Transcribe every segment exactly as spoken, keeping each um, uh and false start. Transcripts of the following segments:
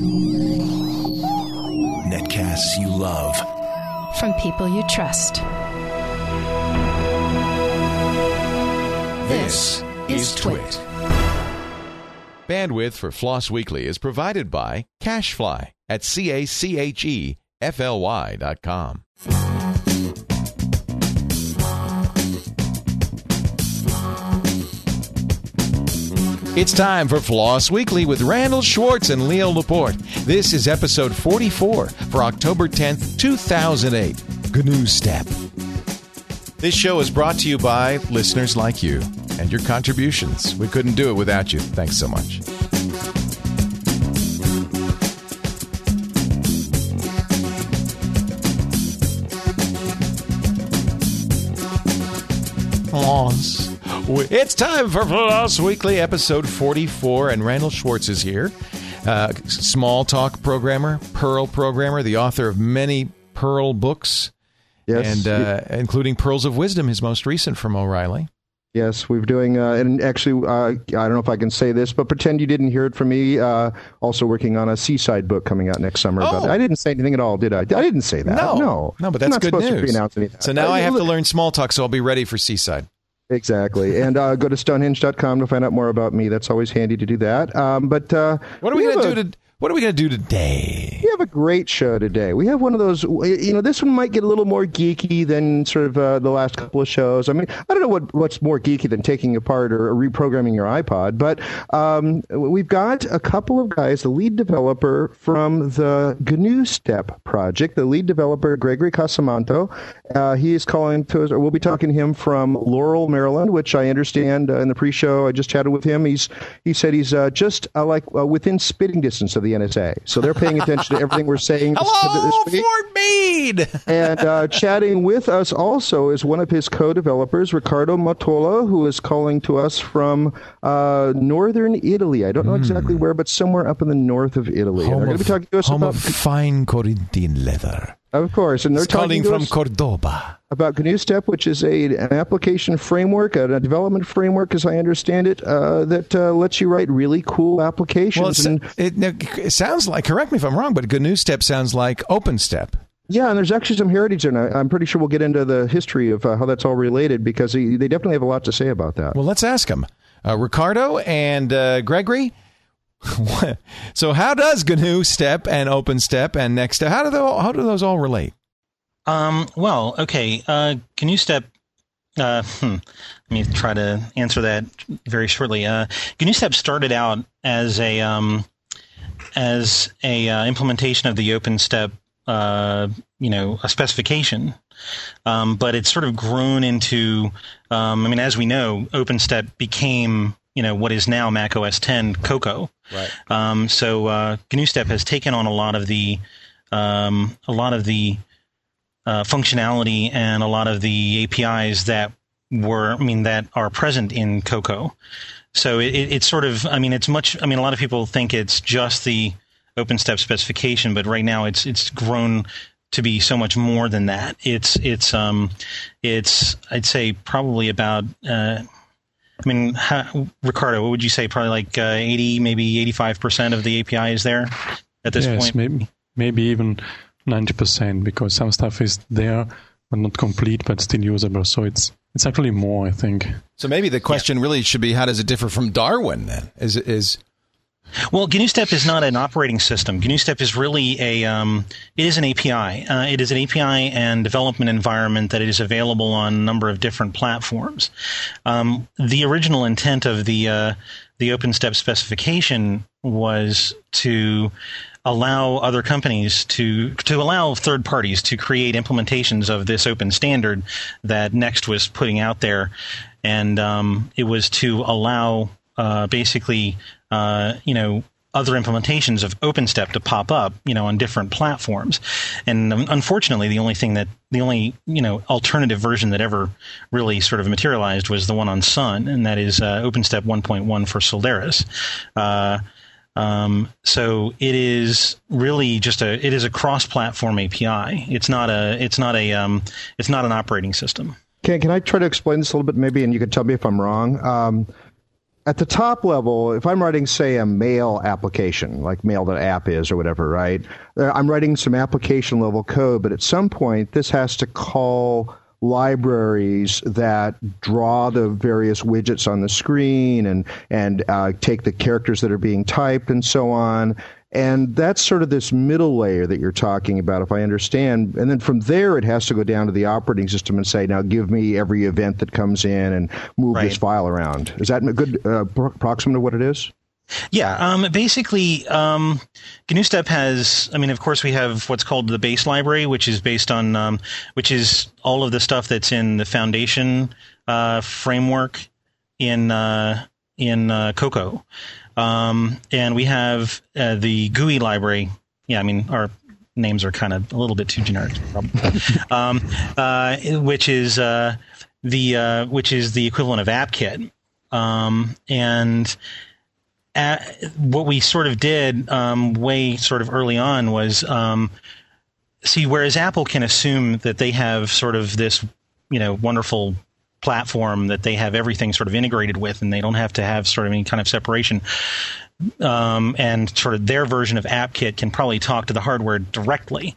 Netcasts you love. From people you trust. This is Twit. Bandwidth for Floss Weekly is provided by CacheFly at C A C H E F L Y dot com. It's time for Floss Weekly with Randall Schwartz and Leo Laporte. This is episode forty-four for October tenth, two thousand eight. G N U Step. This show is brought to you by listeners like you and your contributions. We couldn't do it without you. Thanks so much. Floss. It's time for Floss Weekly, episode forty-four, and Randall Schwartz is here. Uh, small talk programmer, Perl programmer, the author of many Perl books, yes, and uh, including Pearls of Wisdom, his most recent from O'Reilly. Yes, we're doing, uh, and actually, uh, I don't know if I can say this, but pretend you didn't hear it from me. Uh, also working on a Seaside book coming out next summer. Oh. About it. I didn't say anything at all, did I? I didn't say that. No, no, no, but that's I'm not good supposed news. To pre-announce anything. So now I, I have to learn small talk, so I'll be ready for Seaside. Exactly. And uh, go to stonehenge dot com to find out more about me. That's always handy to do that. Um, but uh, what are we, we going to do to? What are we going to do today? We have a great show today. We have one of those, you know, this one might get a little more geeky than sort of uh, the last couple of shows. I mean, I don't know what, what's more geeky than taking apart or reprogramming your iPod, but um, we've got a couple of guys, the lead developer from the G N U Step project, the lead developer, Gregory Casamanto. Uh, he is calling to us, or we'll be talking to him from Laurel, Maryland, which I understand uh, in the pre-show, I just chatted with him. He's He said he's uh, just uh, like uh, within spitting distance of the N S A. So they're paying attention to everything we're saying. Hello, this week. Fort Meade! And uh, chatting with us also is one of his co-developers, Riccardo Mottola, who is calling to us from uh, northern Italy. I don't know mm. exactly where, but somewhere up in the north of Italy. Home and they're going to be talking to us home about of fine Corinthian leather. Of course, and they're it's talking calling to from us Cordoba about G N U Step, which is a an application framework, a, a development framework, as I understand it, uh, that uh, lets you write really cool applications. Well, and, it, it sounds like, correct me if I'm wrong, but G N U Step sounds like OpenStep. Yeah, and there's actually some heritage in it. I'm pretty sure we'll get into the history of uh, how that's all related, because they, they definitely have a lot to say about that. Well, let's ask them. Uh, Riccardo and uh, Gregory. So how does G N U Step and OpenStep and NextStep, how do they all, how do those all relate? Um, well, okay. Uh, G N U Step. Uh, hmm, let me try to answer that very shortly. Uh, G N U Step started out as a um, as a uh, implementation of the OpenStep, uh, you know, a specification. Um, but it's sort of grown into. Um, I mean, as we know, OpenStep became, you know, what is now Mac O S ten Cocoa. Right. Um, so uh, G N U Step has taken on a lot of the um, a lot of the Uh, functionality and a lot of the A P Is that were, I mean, that are present in Cocoa. So it, it, it's sort of, I mean, it's much, I mean, a lot of people think it's just the OpenStep specification, but right now it's it's grown to be so much more than that. It's, it's, um, it's, I'd say probably about, uh, I mean, how, Riccardo, what would you say? Probably like uh, eighty, maybe eighty-five percent of the A P I is there at this yes, point? Maybe, maybe even ninety percent, because some stuff is there but not complete but still usable. So it's it's actually more, I think. So maybe the question yeah. really should be, how does it differ from Darwin then? Is is Well, G N U Step is not an operating system. G N U Step is really a um, it is an A P I. Uh, it is an A P I and development environment that is available on a number of different platforms. Um, the original intent of the uh, the OpenStep specification was to allow other companies to to allow third parties to create implementations of this open standard that Next was putting out there, and um, it was to allow uh, basically uh, you know other implementations of OpenStep to pop up, you know, on different platforms. And um, unfortunately, the only thing that the only you know alternative version that ever really sort of materialized was the one on Sun, and that is uh, OpenStep one point one for Solderis. Uh, Um, so it is really just a it is a cross-platform A P I. It's not a it's not a um, it's not an operating system. Can can I try to explain this a little bit, maybe, and you can tell me if I'm wrong? Um, at the top level, if I'm writing, say, a mail application, like mail.app is or whatever, right? I'm writing some application level code, but at some point, this has to call libraries that draw the various widgets on the screen and and uh, take the characters that are being typed and so on. And that's sort of this middle layer that you're talking about, if I understand. And then from there, it has to go down to the operating system and say, now give me every event that comes in and move right. this file around. Is that a good uh, approximate of what it is? Yeah, um, basically, um, G N U step has, I mean, of course, we have what's called the base library, which is based on, um, which is all of the stuff that's in the foundation uh, framework in uh, in uh, Cocoa. Um, and we have uh, the G U I library. Yeah, I mean, our names are kind of a little bit too generic, um, uh, which is uh, the uh, which is the equivalent of AppKit. Um, and at, what we sort of did um, way sort of early on was um, see, whereas Apple can assume that they have sort of this, you know, wonderful platform that they have everything sort of integrated with, and they don't have to have sort of any kind of separation. Um, and sort of their version of AppKit can probably talk to the hardware directly.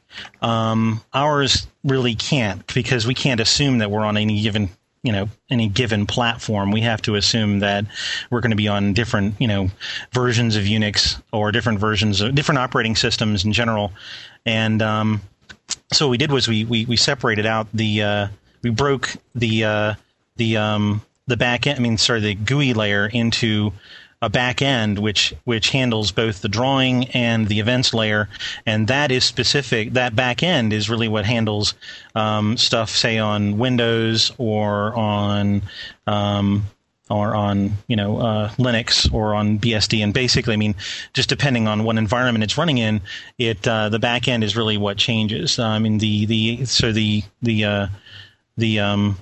Um, ours really can't, because we can't assume that we're on any given, you know, any given platform. We have to assume that we're going to be on different, you know, versions of Unix or different versions of different operating systems in general. And um, so what we did was we we, we separated out the uh, we broke the uh, the um, the back end. I mean, sorry, the G U I layer into a back end which which handles both the drawing and the events layer, and that is specific. That back end is really what handles um, stuff, say, on Windows or on um, or on you know uh, Linux or on B S D. And basically, I mean, just depending on what environment it's running in, it uh, the back end is really what changes. Uh, I mean, the the so the the uh, the um,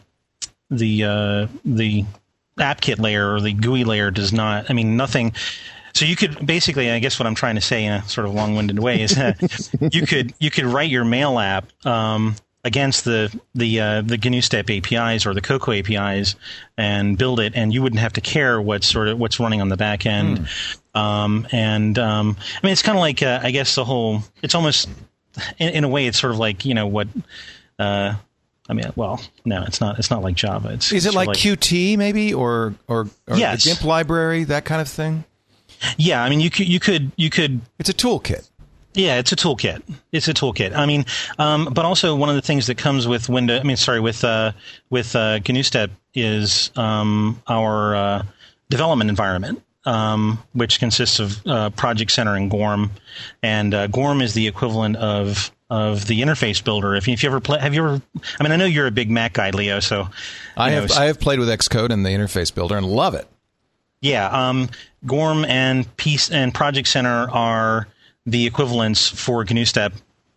the uh, the AppKit layer or the G U I layer does not. I mean, nothing. So you could basically, I guess, what I'm trying to say in a sort of long-winded way is that you could you could write your mail app um, against the the uh, the G N U step A P Is or the Cocoa A P Is and build it, and you wouldn't have to care what's sort of what's running on the back end. Mm. Um, and um, I mean, it's kind of like uh, I guess the whole. It's almost in, in a way, it's sort of like you know what. Uh, I mean, well, no, it's not. It's not like Java. It's, Is it's it like, like Qt maybe, or or, or yes. the GIMP library, that kind of thing? Yeah, I mean, you could you could you could. It's a toolkit. Yeah, it's a toolkit. It's a toolkit. I mean, um, but also one of the things that comes with Windows. I mean, sorry, with uh, with uh, G N U step is um, our uh, development environment. Um, which consists of uh, Project Center and Gorm, and uh, Gorm is the equivalent of of the interface builder. If you, if you ever play, have you ever? I mean, I know you're a big Mac guy, Leo. So I know, have I have played with Xcode and the interface builder and love it. Yeah, um, Gorm and Piece and Project Center are the equivalents for G N U step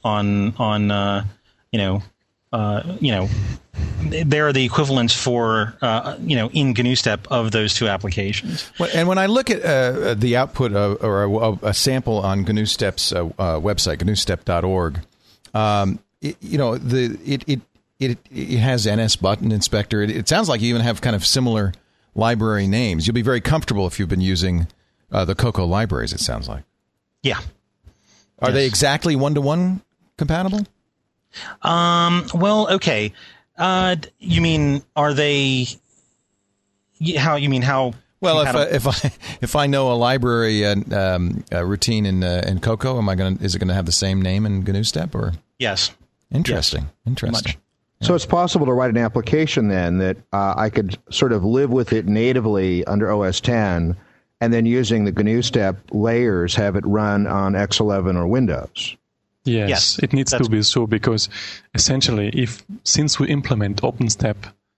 on on uh, you know uh, you know. They're the equivalents for, uh, you know, in G N U step of those two applications. Well, and when I look at uh, the output of, or a, a sample on G N U step's uh, uh, website, G N U step dot org, um, it, you know, the it, it it it has N S button inspector. It, it sounds like you even have kind of similar library names. You'll be very comfortable if you've been using uh, the Cocoa libraries. It sounds like. Yeah. Are yes. they exactly one to one compatible? Um. Well, okay. Uh, you mean are they? How you mean how? Well, if I, if I if I know a library uh, um, a routine in uh, in Cocoa, am I going? Is it going to have the same name in G N U step or? Yes. Interesting. Yes. Interesting. Yeah. So it's possible to write an application then that uh, I could sort of live with it natively under O S ten, and then using the G N U step layers have it run on X eleven or Windows. Yes, yes, it needs to be so, because essentially, if since we implement OpenStep,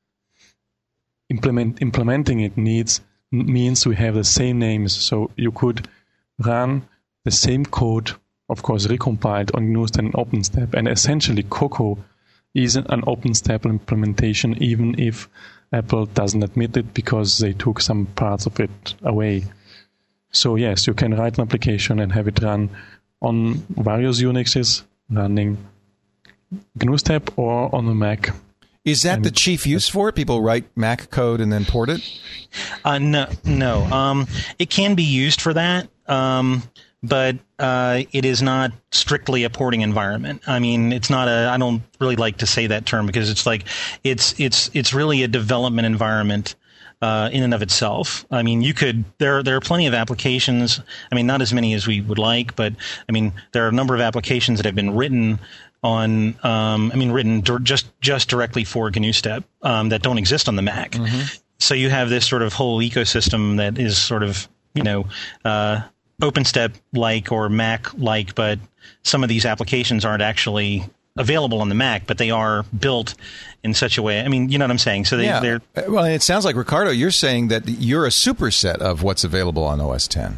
implement implementing it needs means we have the same names. So you could run the same code, of course, recompiled on G N U step and OpenStep, and essentially Cocoa is an OpenStep implementation, even if Apple doesn't admit it because they took some parts of it away. So yes, you can write an application and have it run on various Unixes running G N U step or on a Mac. Is that And the chief use for it? People write Mac code and then port it? Uh, no, no. Um, it can be used for that, um, but uh, it is not strictly a porting environment. I mean, it's not a. I don't really like to say that term because it's like it's it's it's really a development environment uh, in and of itself. I mean, you could there there are plenty of applications. I mean, not as many as we would like, but I mean, there are a number of applications that have been written on, um, I mean, written dir- just just directly for G N U step um, that don't exist on the Mac. Mm-hmm. So you have this sort of whole ecosystem that is sort of, you know, uh, OpenStep-like or Mac-like, but some of these applications aren't actually available on the Mac, but they are built in such a way. I mean, you know what I'm saying? So they, yeah. they're Well, it sounds like, Ricardo, you're saying that you're a superset of what's available on O S ten.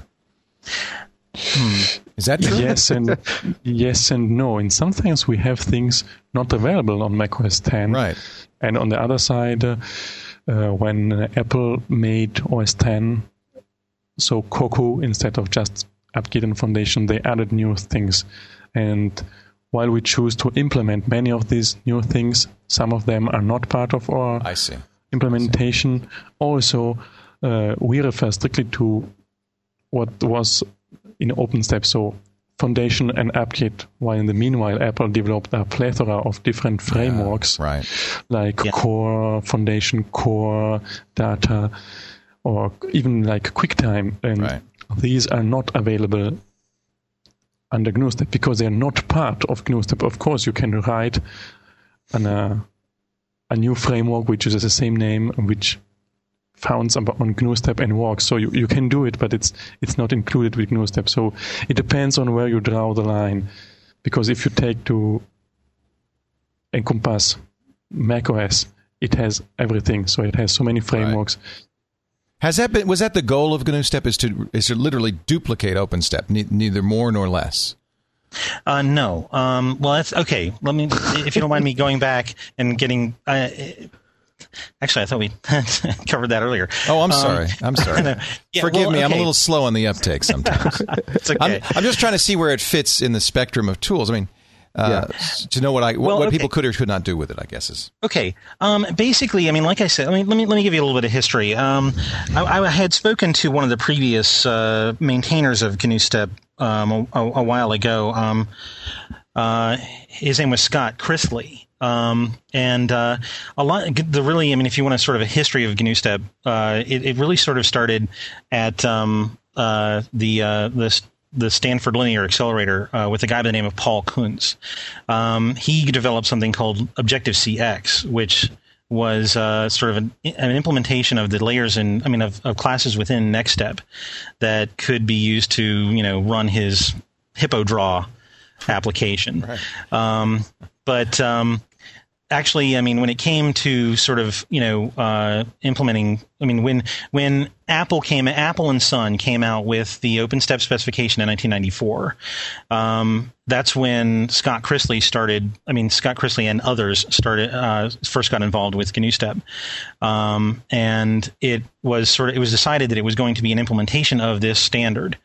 Hmm. Is that true? Yes and yes and no. And sometimes we have things not available on macOS ten. Right. And on the other side, uh, uh, when uh, Apple made O S ten, so Cocoa instead of just apt-get and Foundation, they added new things. And while we choose to implement many of these new things, some of them are not part of our I see. implementation. I see. Also, uh, we refer strictly to what was in OpenStep, so Foundation and apt-get, while in the meanwhile Apple developed a plethora of different frameworks, yeah, right. like yeah. Core, Foundation, Core, Data, or even like QuickTime, and right. these are not available under G N U step because they're not part of G N U step. Of course, you can write an, uh, a new framework which is the same name, which founds on G N U step and works. So you, you can do it, but it's it's not included with G N U step. So it depends on where you draw the line. Because if you take to encompass macOS, it has everything. So it has so many frameworks. Right. Has that been? Was that the goal of G N U step? Is to is to literally duplicate OpenStep, ne- neither more nor less? Uh, no. Um, well, that's okay. Let me, if you don't mind me going back and getting. Uh, Actually, I thought we covered that earlier. Oh, I'm sorry. Um, I'm sorry. no, yeah, Forgive well, me. Okay. I'm a little slow on the uptake sometimes. It's okay. I'm, I'm just trying to see where it fits in the spectrum of tools. I mean, uh, yeah. to know what I what, well, what okay. people could or could not do with it, I guess is okay. Um, basically, I mean, like I said, I mean, let me let me give you a little bit of history. Um, I, I had spoken to one of the previous uh, maintainers of G N U step um, a, a while ago. Um, uh, his name was Scott Chrisley. Um, and, uh, a lot, the really, I mean, if you want a sort of a history of G N U step, uh, it, it really sort of started at, um, uh, the, uh, the, the Stanford Linear Accelerator, uh, with a guy by the name of Paul Kuntz. Um, he developed something called Objective-C X, which was, uh, sort of an, an implementation of the layers in, I mean, of, of classes within NextStep that could be used to, you know, run his HippoDraw application. Right. Um, but, um, actually, I mean, when it came to sort of, you know, uh, implementing, I mean, when, when Apple came, Apple and Sun came out with the OpenStep specification in nineteen ninety-four, um, that's when Scott Chrisley started, I mean, Scott Chrisley and others started, uh, first got involved with G N U step. Um, and it was sort of, it was decided that it was going to be an implementation of this standard.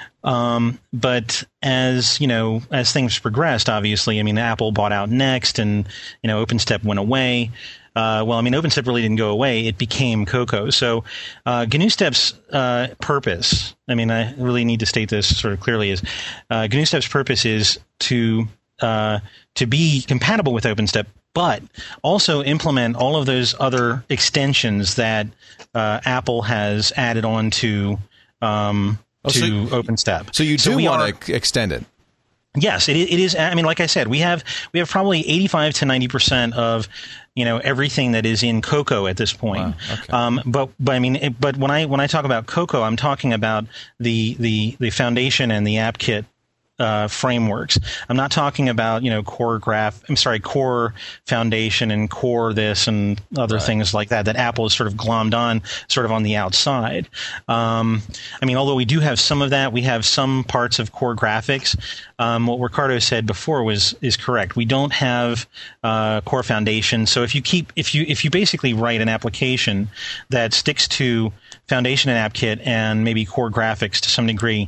Um, but as, you know, as things progressed, obviously, I mean, Apple bought out Next and, you know, OpenStep went away. Uh, well, I mean, OpenStep really didn't go away. It became Cocoa. So, uh, G N U step's, uh, purpose, I mean, I really need to state this sort of clearly is, uh, G N U step's purpose is to, uh, to be compatible with OpenStep, but also implement all of those other extensions that, uh, Apple has added on to, um, Oh, to so, OpenStep. So you do so want to extend it? Yes, it, it is. I mean, like I said, we have we have probably eighty-five to ninety percent of, you know, everything that is in Cocoa at this point. Wow, okay. Um, but but I mean, it, but when I when I talk about Cocoa, I'm talking about the the the foundation and the AppKit uh, frameworks. I'm not talking about, you know, Core Graph. I'm sorry, Core Foundation and Core this and other right. things like that that Apple has sort of glommed on, sort of on the outside. Um, I mean, although we do have some of that, we have some parts of Core Graphics. Um, what Ricardo said before was is correct. We don't have uh, Core Foundation. So if you keep if you if you basically write an application that sticks to Foundation and AppKit and maybe Core Graphics to some degree,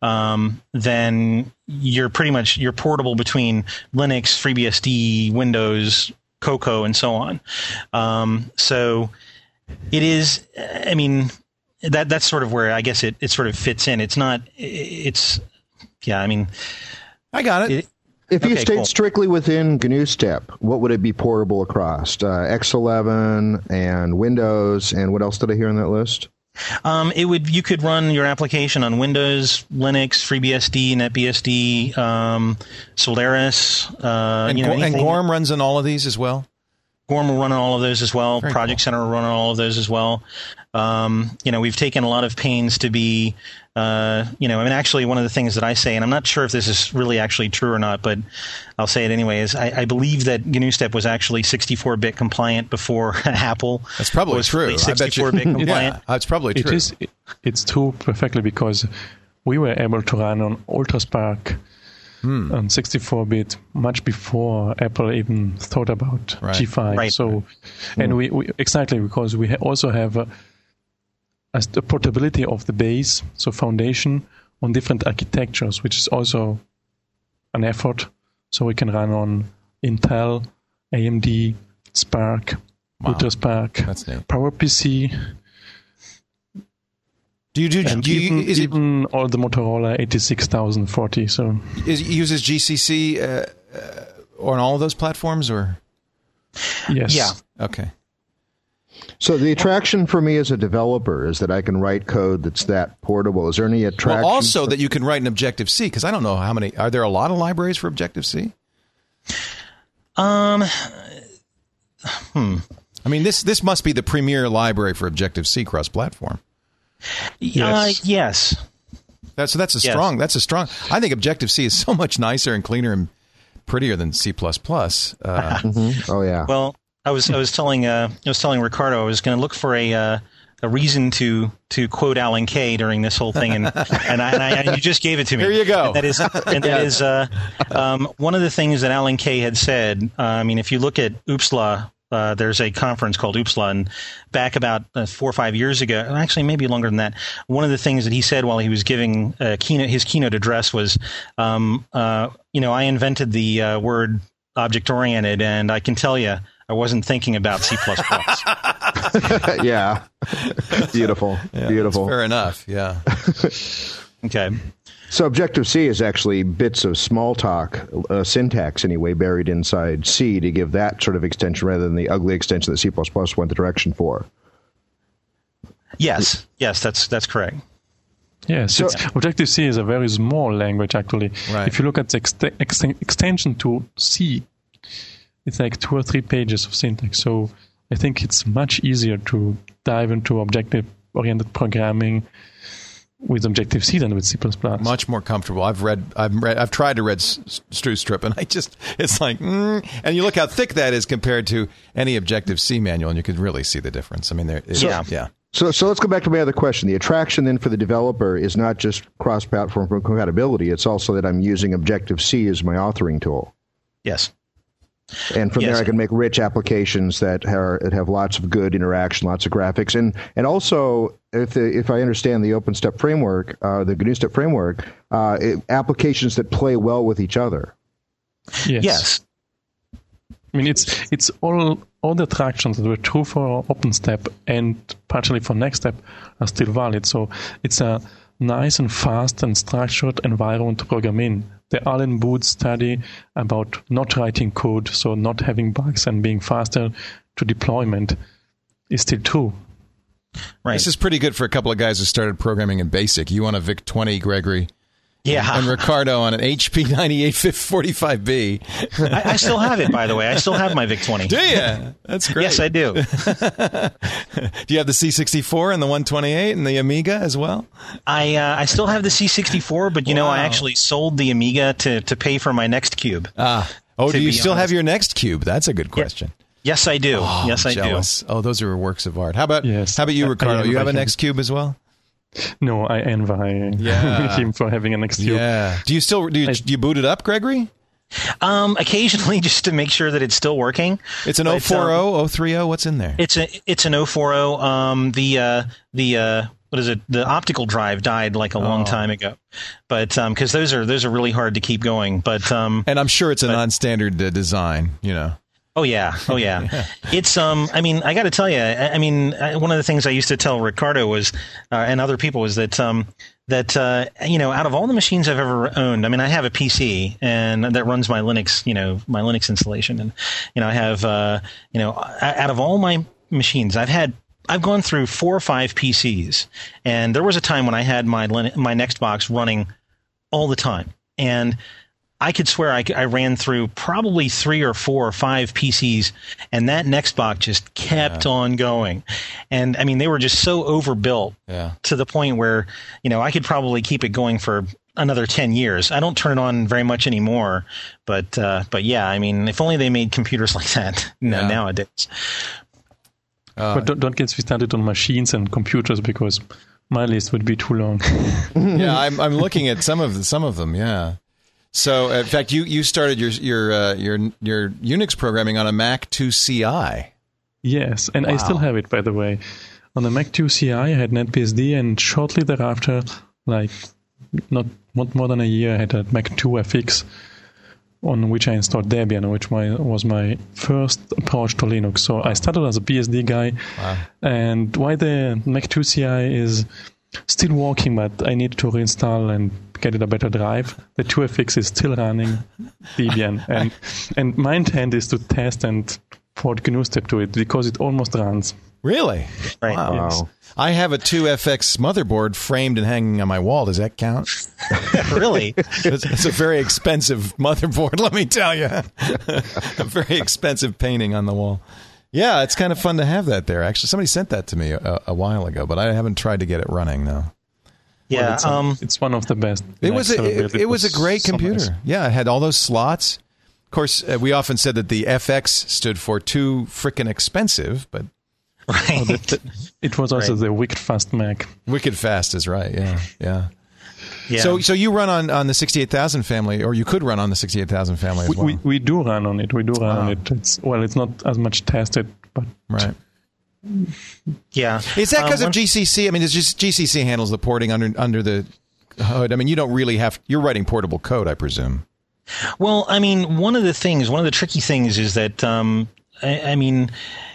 Um, then you're pretty much you're portable between Linux, FreeBSD, Windows, Cocoa, and so on. Um, so it is. I mean, that that's sort of where I guess it, it sort of fits in. It's not. It's yeah. I mean, I got it. it If you okay, stayed cool. strictly within G N U Step, what would it be portable across? Uh, X eleven and Windows, and what else did I hear on that list? Um, it would. You could run your application on Windows, Linux, FreeBSD, NetBSD, um, Solaris, uh, And, you know, Go- and anything. Gorm runs on all of these as well? Gorm will run on all of those as well. Very Project cool. Center will run on all of those as well. Um, you know, we've taken a lot of pains to be, uh, you know, I mean, actually, one of the things that I say, and I'm not sure if this is really actually true or not, but I'll say it anyway, is I, I believe that G N U Step was actually sixty-four bit compliant before Apple. That's probably was true. I bet you- sixty-four bit compliant. Yeah, that's probably It true. is. It, it's true perfectly because we were able to run on UltraSpark Hmm. on sixty-four bit much before Apple even thought about Right. G five. Right. So, and we, we exactly because we ha- also have a, a st- portability of the base, so foundation on different architectures, which is also an effort. So we can run on Intel, A M D, Spark, Wow. UltraSpark, That's neat. PowerPC. Do you do? And do you, even, is it even all the Motorola eighty-six thousand forty. So is it uses G C C uh, uh, on all of those platforms, or yes, Yeah. okay? So the attraction for me as a developer is that I can write code that's that portable. Is there any attraction? Well, also for- that you can write in Objective C, because I don't know how many. Are there a lot of libraries for Objective C? Um, hmm. I mean, this this must be the premier library for Objective C cross-platform. Uh, yes. That's that's a Yes. strong. That's a strong. I think Objective C is so much nicer and cleaner and prettier than C plus plus. Uh, Mhm. Oh yeah. Well, I was I was telling uh, I was telling Ricardo I was going to look for a uh, a reason to to quote Alan Kay during this whole thing, and and, I, and, I, and you just gave it to me. Here you go. And that is and that is uh, um, one of the things that Alan Kay had said. Uh, I mean, if you look at OOPSLA. Uh, there's a conference called OOPSLA, and back about uh, four or five years ago, actually maybe longer than that, one of the things that he said while he was giving uh, keynote, his keynote address was, um, uh, you know, I invented the uh, word object-oriented, and I can tell you, I wasn't thinking about C plus plus. Yeah. Beautiful. yeah, Beautiful. that's fair enough. Yeah. Okay. So Objective-C is actually bits of Smalltalk uh, syntax anyway buried inside C to give that sort of extension rather than the ugly extension that C plus plus went the direction for. Yes. Yes, that's that's correct. yes. So- it's, Objective C is a very small language actually. Right. If you look at the ext- ext- extension to C, it's like two or three pages of syntax. So I think it's much easier to dive into objective-oriented programming with Objective C than with C plus plus. Much more comfortable. I've read, I've read, I've tried to read S- Strewstrip, and I just, it's like, mm, and you look how thick that is compared to any Objective C manual, and you can really see the difference. I mean, there, it- Yeah. yeah. So, so let's go back to my other question. The attraction then for the developer is not just cross-platform compatibility. It's also that I'm using Objective-C as my authoring tool. Yes. And from Yes. there, I can make rich applications that, are, that have lots of good interaction, lots of graphics, and and also, if the, if I understand the OpenStep framework, uh, the G N U Step framework, uh, it, applications that play well with each other. Yes. Yes. I mean, it's it's all all the attractions that were true for OpenStep and partially for NextStep are still valid. So it's a nice and fast and structured environment to program in. The Alan Booth study about not writing code, so not having bugs and being faster to deployment, is still true. Right. This is pretty good for a couple of guys who started programming in BASIC. You on a VIC twenty, Gregory, yeah. and Ricardo on an H P ninety-eight forty-five B. I, I still have it, by the way. I still have my VIC twenty. Do you? That's great. Yes, I do. Do you have the C sixty-four and the one twenty-eight and the Amiga as well? I uh, I still have the C sixty-four, but you know, I Wow. actually sold the Amiga to, to pay for my next cube. Ah. Oh, To do you be still have honest. your next cube? That's a good question. Yes, I do. Oh, yes, I jealous. Oh, those are works of art. How about Yes. how about you, I- I Ricardo? am You have a liking- next cube as well? No, I envy Yeah. him for having an X Cube. Yeah. Do you still do you, I- do you boot it up, Gregory? do. Um, occasionally, just to make sure that it's still working. It's an But, oh four oh, oh three oh. What's in there? It's a it's an oh four oh. Um, the uh, the uh, what is it? The optical drive died like a long Oh. time ago, but um, because those are those are really hard to keep going. But um, And I'm sure it's a non-standard uh, design. You know. Oh yeah, oh yeah. yeah. It's um. I mean, I got to tell you. I, I mean, one of the things I used to tell Ricardo was, uh, and other people was that um, that uh, you know, out of all the machines I've ever owned, I mean, I have a P C and that runs my Linux, you know, my Linux installation, and you know, I have uh, you know, out of all my machines, I've had. I've gone through four or five P Cs, and there was a time when I had my Lin- my Nextbox running all the time, and I could swear I, I ran through probably three or four or five P Cs, and that Nextbox just kept yeah. on going. And I mean, they were just so overbuilt yeah. to the point where, you know, I could probably keep it going for another ten years. I don't turn it on very much anymore, but uh, but yeah, I mean, if only they made computers like that yeah. nowadays. Uh, but don't, don't get me started on machines and computers, because my list would be too long. yeah, I'm I'm looking at some of the, some of them. Yeah. So, in fact, you, you started your your uh, your your Unix programming on a Mac two C I. Yes, and wow. I still have it, by the way. On the Mac two C I, I had NetBSD, and shortly thereafter, like not not more than a year, I had a Mac two F X, on which I installed Debian, which my, was my first approach to Linux. So I started as a B S D guy, wow. and why the Mac two C I is still working, but I need to reinstall and get it a better drive. The two F X is still running Debian, and and my intent is to test and port GNU-step to it, because it almost runs. Really? Right. Wow. Yes. I have a two F X motherboard framed and hanging on my wall. Does that count? Really? It's, it's a very expensive motherboard, let me tell you. A very expensive painting on the wall. Yeah, it's kind of fun to have that there. Actually, somebody sent that to me a, a while ago, but I haven't tried to get it running now. Yeah, well, it's, a, um, it's one of the best. It was a, it, it, it was a great so computer. nice. Yeah, it had all those slots. Of course, uh, we often said that the F X stood for too frickin' expensive, but right. Oh, the, the, it was also right. the Wicked Fast Mac. Wicked Fast is right. Yeah, yeah. Yeah. So, so you run on, on the sixty-eight thousand family, or you could run on the sixty-eight thousand family as we, well. we we do run on it. We do run wow. on it. It's well, it's not as much tested, but right. Yeah. Is that because um, of G C C? I mean, it's just G C C handles the porting under under the hood. I mean, you don't really have. You're writing portable code, I presume. Well, I mean, one of the things, one of the tricky things is that, um, I, I mean,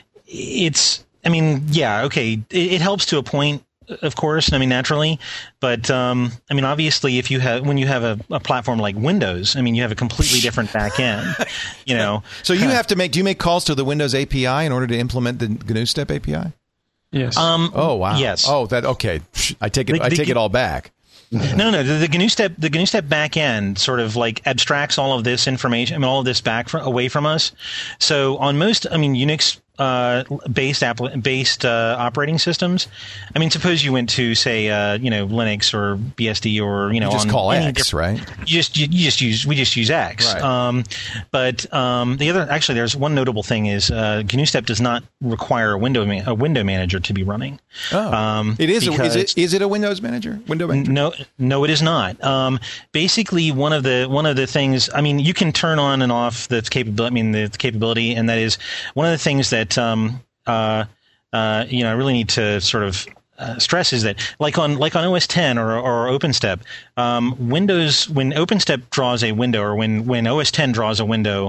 it's. I mean, yeah, okay, it, it helps to a point, of course. I mean, naturally, but um, I mean, obviously, if you have when you have a, a platform like Windows, I mean, you have a completely different back end, you know. So you have to make. Do you make calls to the Windows A P I in order to implement the GNU-step A P I? Yes. Um, oh wow. Yes. Oh, that okay. I take it. The, I the, take it all back. No, no. The, the GNU-step, the GNU-step backend sort of like abstracts all of this information, I mean, all of this back from, away from us. So on most, I mean, Unix uh, based app, based uh, operating systems. I mean, suppose you went to say, uh, you know, Linux or B S D or you know, you just on call any X, right? You just you, you just use we just use X. Right. Um, but um, the other actually, there's one notable thing is uh, GNU-step does not require a window ma- a window manager to be running. Oh, um, it is. A, is it is it a Windows manager? Window manager? No, no, it is not. Um, basically, one of the one of the things. I mean, you can turn on and off the capability. I mean, the, the capability, and that is one of the things that um, uh, uh, you know I really need to sort of uh, stress is that, like on like on O S ten or or OpenStep, um, Windows when OpenStep draws a window, or when when O S ten draws a window,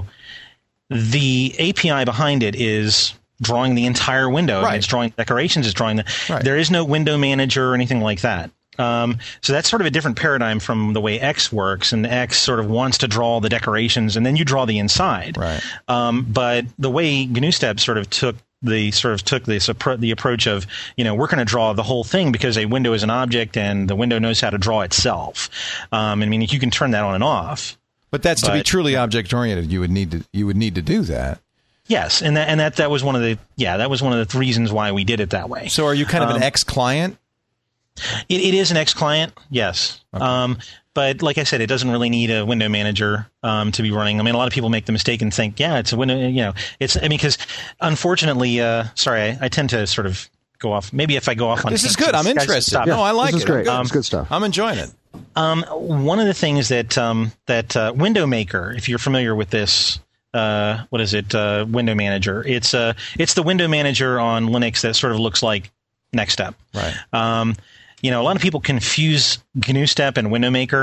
the A P I behind it is drawing the entire window. Right. I mean, it's drawing decorations. It's drawing the. Right. There is no window manager or anything like that. Um, so that's sort of a different paradigm from the way X works, and X sort of wants to draw the decorations, and then you draw the inside. Right. Um, but the way GNU-step sort of took the sort of took this appro- the approach of, you know, we're going to draw the whole thing because a window is an object, and the window knows how to draw itself. Um, I mean, you can turn that on and off. But that's but, to be truly object oriented. You would need to you would need to do that. Yes, and that and that that was one of the yeah that was one of the reasons why we did it that way. So, are you kind of um, an X client? It, it is an X client, yes. Okay. Um, but like I said, it doesn't really need a window manager um, to be running. I mean, a lot of people make the mistake and think, yeah, it's a window. You know, it's. I mean, because unfortunately, uh, sorry, I, I tend to sort of go off. Maybe if I go off on this is good. I'm interested. Stop. No, I like this is it. great. Um, it's good stuff. I'm enjoying it. Um, one of the things that um, that uh, Window Maker, if you're familiar with this. Uh, what is it? Uh, window manager. It's uh, it's the window manager on Linux that sort of looks like NextStep. Right. Um, you know, a lot of people confuse GNU-step and Window Maker.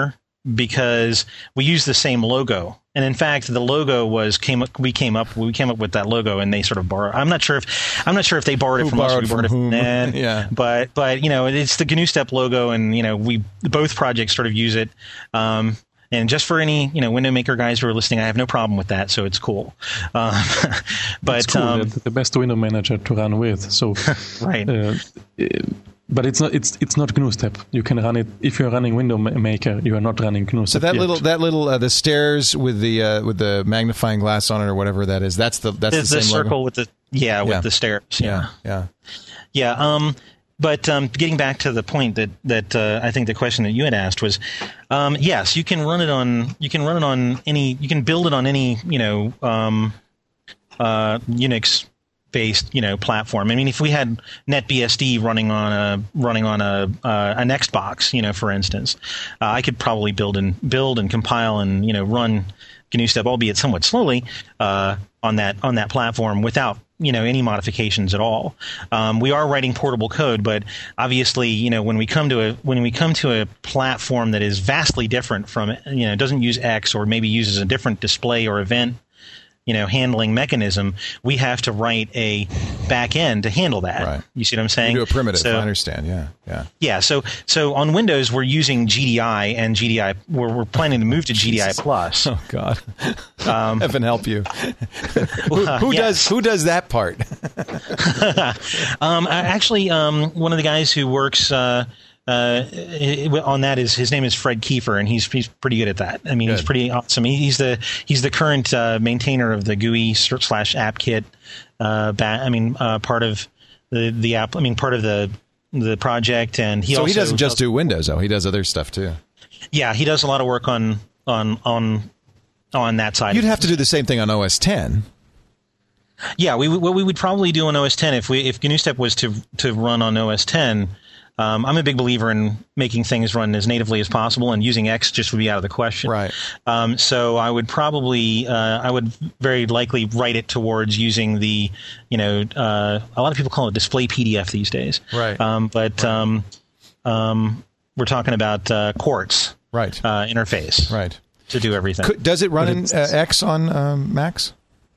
because we use the same logo. And in fact, the logo was came up. We came up. We came up with that logo, and they sort of borrowed. I'm not sure if I'm not sure if they borrowed it Who from borrowed us. We borrowed from it from whom? them. Yeah. But but you know, it's the G N U Step logo, and you know, we both projects sort of use it. Um, and just for any you know Window Maker guys who are listening, I have no problem with that. So it's cool. Um, but it's cool. um, That's the best window manager to run with. So right. Uh, But it's not it's it's not G N U Step. You can run it if you're running Window Maker. You are not running G N U So Step. that yet. little that little uh, the stairs with the uh, with the magnifying glass on it or whatever that is. That's the that's the, the, the same circle logo? with the yeah with Yeah. the stairs. Yeah, yeah. Yeah. Um, but um, getting back to the point that that uh, I think the question that you had asked was, um, yes, you can run it on you can run it on any you can build it on any you know um, uh, Unix based you know platform. I mean, if we had NetBSD running on a running on a uh, a Nextbox, you know, for instance, uh, I could probably build and build and compile and you know run G N U Step, albeit somewhat slowly, uh, on that on that platform without you know any modifications at all. Um, we are writing portable code, but obviously, you know, when we come to a when we come to a platform that is vastly different from it, you know, doesn't use X or maybe uses a different display or event, you know, handling mechanism, we have to write a back end to handle that. Right. You see what I'm saying? You do a primitive. So, I understand. Yeah, yeah. Yeah. So, so on Windows, we're using G D I and G D I. We're, we're planning to move to G D I plus. Oh God, Um, heaven help you. who uh, who yeah. does who does that part? um, I- actually, um, one of the guys who works uh, uh, on that is his name is Fred Kiefer, and he's he's pretty good at that. I mean, Good. he's pretty awesome. He, he's the he's the current uh, maintainer of the G U I slash AppKit. Uh, ba- I mean, uh, part of the the app. I mean, part of the the project, and he so also he doesn't just does, do Windows, though. He does other stuff too. yeah, he does a lot of work on on on on that side. You'd of have to do the same thing on O S ten. Yeah, we what we would probably do on O S ten if we if G N U Step was to to run on O S ten. Um, I'm a big believer in making things run as natively as possible, and using X just would be out of the question. Right. Um, so I would probably uh, I would very likely write it towards using the you know uh, a lot of people call it display P D F these days. Right. Um, but um, um, we're talking about uh, Quartz Right. uh, interface. Right. To do everything. Could, does it run in uh, X on um, Macs?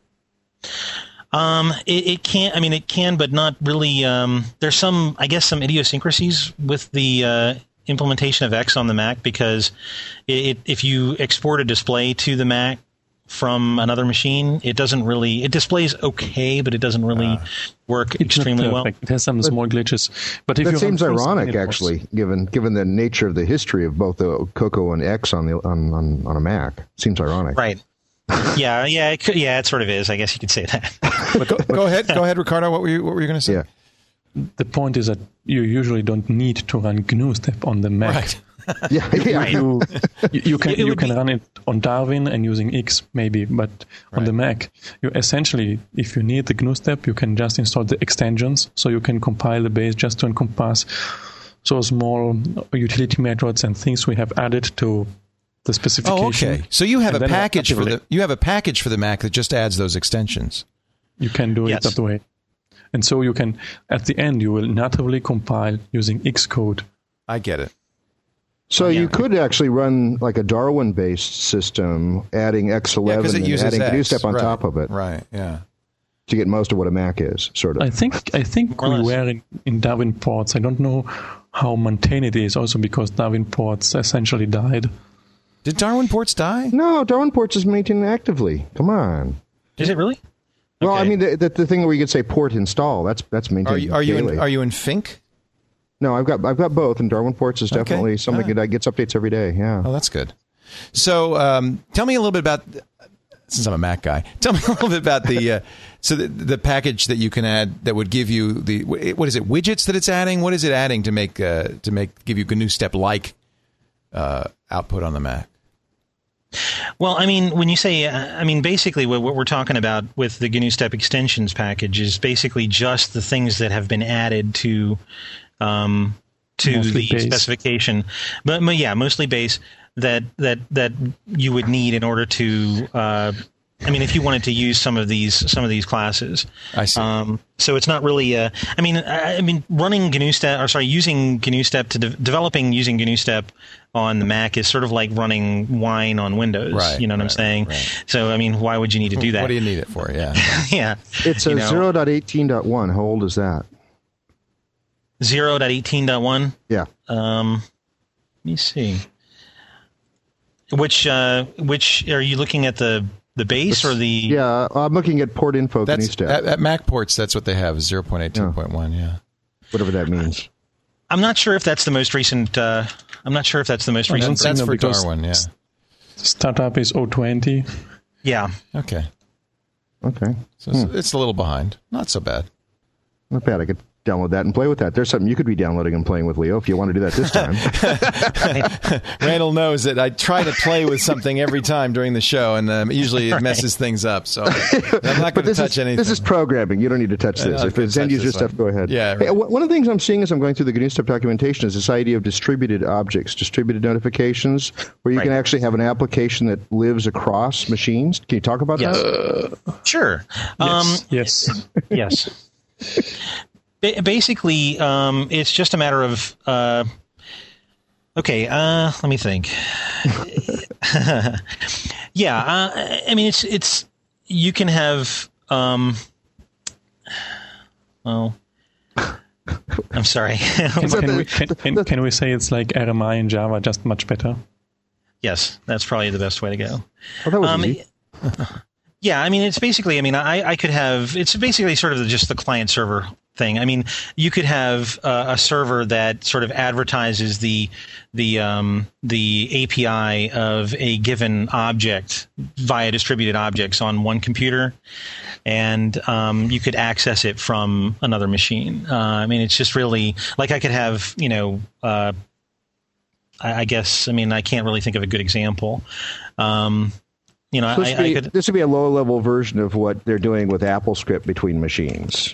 Um, it, it can. I mean, it can, but not really. Um, there's some, I guess, some idiosyncrasies with the uh, implementation of X on the Mac because it, it, if you export a display to the Mac from another machine, it doesn't really. It displays okay, but it doesn't really uh, work it's extremely not well. It has some small glitches. But if that you seems run full ironic, screen, it actually, works. given given the nature of the history of both the Cocoa and X on the on on, on a Mac. Seems ironic, Right. yeah, yeah, it could, yeah. It sort of is. I guess you could say that. But go, go ahead, go ahead, Ricardo. What were you what were you going to say? Yeah. The point is that you usually don't need to run G N U Step on the Mac. Right. Yeah, yeah. Right. You, you, you can It you would can be- run it on Darwin and using X maybe, but on Right. the Mac, you essentially, if you need the G N U Step, you can just install the extensions, so you can compile the base just to encompass so small utility methods and things we have added to the specification. Oh, okay. So you have And a then package for activate the you have a package for the Mac that just adds those extensions. You can do Yes. it that way. And so you can, at the end, you will natively compile using Xcode. I get it. So Yeah. you could actually run like a Darwin-based system, adding X Yeah, eleven because it and uses adding G N U X. Step on Right. top of it Right. Yeah. to get most of what a Mac is, sort of. I think I think More or we less. were in, in Darwin ports. I don't know how maintained it is, also because Darwin ports essentially died. Did Darwin ports die? No, Darwin ports is maintained actively. Come on. Is it really? Well, Okay. I mean, the, the, the thing where you could say port install, that's that's maintained Are you are you daily. in, are you in Fink? No, I've got I've got both, and Darwin ports is Okay. definitely something All right. that gets updates every day. Yeah. Oh, that's good. So, um, tell me a little bit about. Since I'm a Mac guy, tell me a little bit about the uh, so the, the package that you can add that would give you the what is it widgets that it's adding? What is it adding to make uh, to make give you G N U Step like uh, output on the Mac? Well, I mean, when you say, uh, I mean, basically what, what we're talking about with the G N U Step extensions package is basically just the things that have been added to um, to Mostly the base. specification, but, but yeah, mostly base that that that you would need in order to uh, I mean, if you wanted to use some of these some of these classes, I see. Um, so it's not really. A, I mean, I, I mean, running G N U step, or sorry, using G N U step to de- developing using G N U step on the Mac is sort of like running Wine on Windows. Right, you know what right, I'm saying? right. So, I mean, why would you need to do that? What do you need it for? Yeah. yeah. It's a You know, zero point eighteen point one. How old is that? zero point eighteen point one. Yeah. Um, let me see. Which uh, which are you looking at, the the base or the? Yeah, I'm looking at port info G N U That's step. at, at Mac ports. That's what they have. zero point eighteen point one. Yeah. Whatever that means. I'm not sure if that's the most recent. Uh, I'm not sure if that's the most I don't recent. think That's no, for because Darwin. Yeah. Startup is zero twenty. Yeah. Okay. Okay. So it's, it's a little behind. Not so bad. Not bad. I could download that and play with that. There's something you could be downloading and playing with, Leo, if you want to do that this time. Randall knows that I try to play with something every time during the show, and um, usually it messes things up. So I'm not going to touch is, anything. This is programming. You don't need to touch this. not If gonna it's end touch user this stuff, one. go ahead. Yeah, Hey, right. one of the things I'm seeing as I'm going through the G N U step documentation is this idea of distributed objects, distributed notifications, where you Right. can actually have an application that lives across machines. Can you talk about Yes. that? Sure. Um, Yes. yes. Ba- basically, um, it's just a matter of. Uh, okay. Uh, let me think. yeah. Uh, I mean, it's it's you can have. Um, well, I'm sorry. Can, that can, the- we, can, can, can we say it's like R M I in Java, just much better? Yes, that's probably the best way to go. Oh, that was Um, easy. Yeah, I mean, it's basically, I mean, I, I could have, it's basically sort of just the client server thing. I mean, you could have uh, a server that sort of advertises the, the, um, the A P I of a given object via distributed objects on one computer. And um, you could access it from another machine. Uh, I mean, it's just really, like I could have, you know, uh, I, I guess, I mean, I can't really think of a good example. Um, You know, So this, I, would be, I could. this would be a low-level version of what they're doing with AppleScript between machines.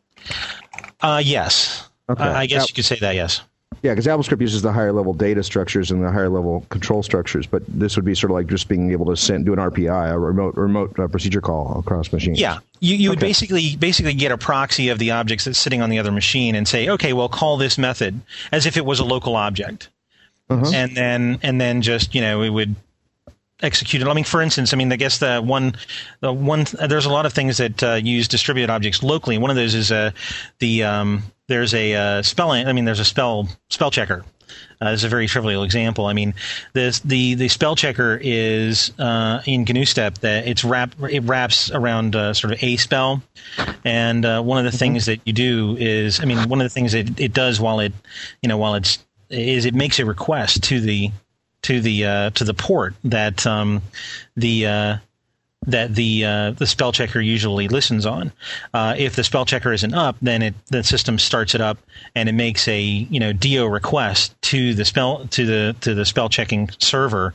Uh, yes, Okay. I, I guess App- you could say that. Yes. Yeah, because AppleScript uses the higher-level data structures and the higher-level control structures, but this would be sort of like just being able to send do an R P I, a remote remote uh, procedure call across machines. Yeah, you you would Okay. basically basically get a proxy of the objects that's sitting on the other machine and say, okay, well, call this method as if it was a local object, Uh-huh. and then and then just you know it would execute it. I mean, for instance, I mean, I guess the one, the one, there's a lot of things that uh, use distributed objects locally. One of those is uh, the um, there's a uh, spelling. I mean, there's a spell spell checker. Uh, it's a very trivial example. I mean, this the the spell checker is uh, in G N U step that it's wrap it wraps around uh, sort of a spell, and uh, one of the things that you do is, I mean, one of the things that it does while it, you know, while it's is it makes a request to the to the uh, to the port that um, the uh, that the uh, the spell checker usually listens on. Uh, if the spell checker isn't up, then it the system starts it up and it makes a you know D O request to the spell to the to the spell checking server,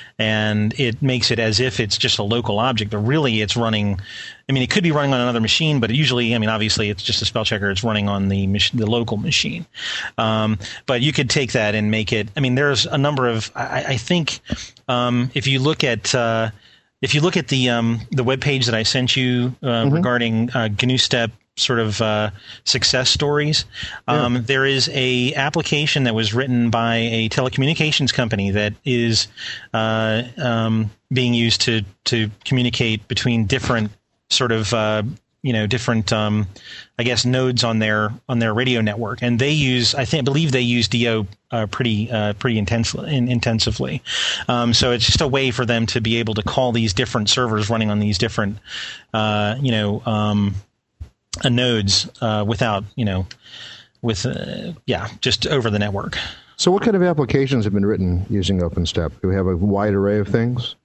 and it makes it as if it's just a local object, but really it's running. I mean, it could be running on another machine, but usually, I mean, obviously, it's just a spell checker. It's running on the mach- the local machine. Um, but you could take that and make it. I mean, there's a number of. I, I think um, if you look at uh, if you look at the um, the web page that I sent you uh, Mm-hmm. regarding uh, G N U step sort of uh, success stories, um, Yeah. there is a application that was written by a telecommunications company that is uh, um, being used to to communicate between different sort of uh, you know different um, I guess nodes on their on their radio network, and they use I think I believe they use D O uh, pretty uh, pretty intensely in, intensively. Um, so it's just a way for them to be able to call these different servers running on these different uh, you know um, uh, nodes uh, without you know with uh, yeah just over the network. So what kind of applications have been written using OpenStep? Do we have a wide array of things?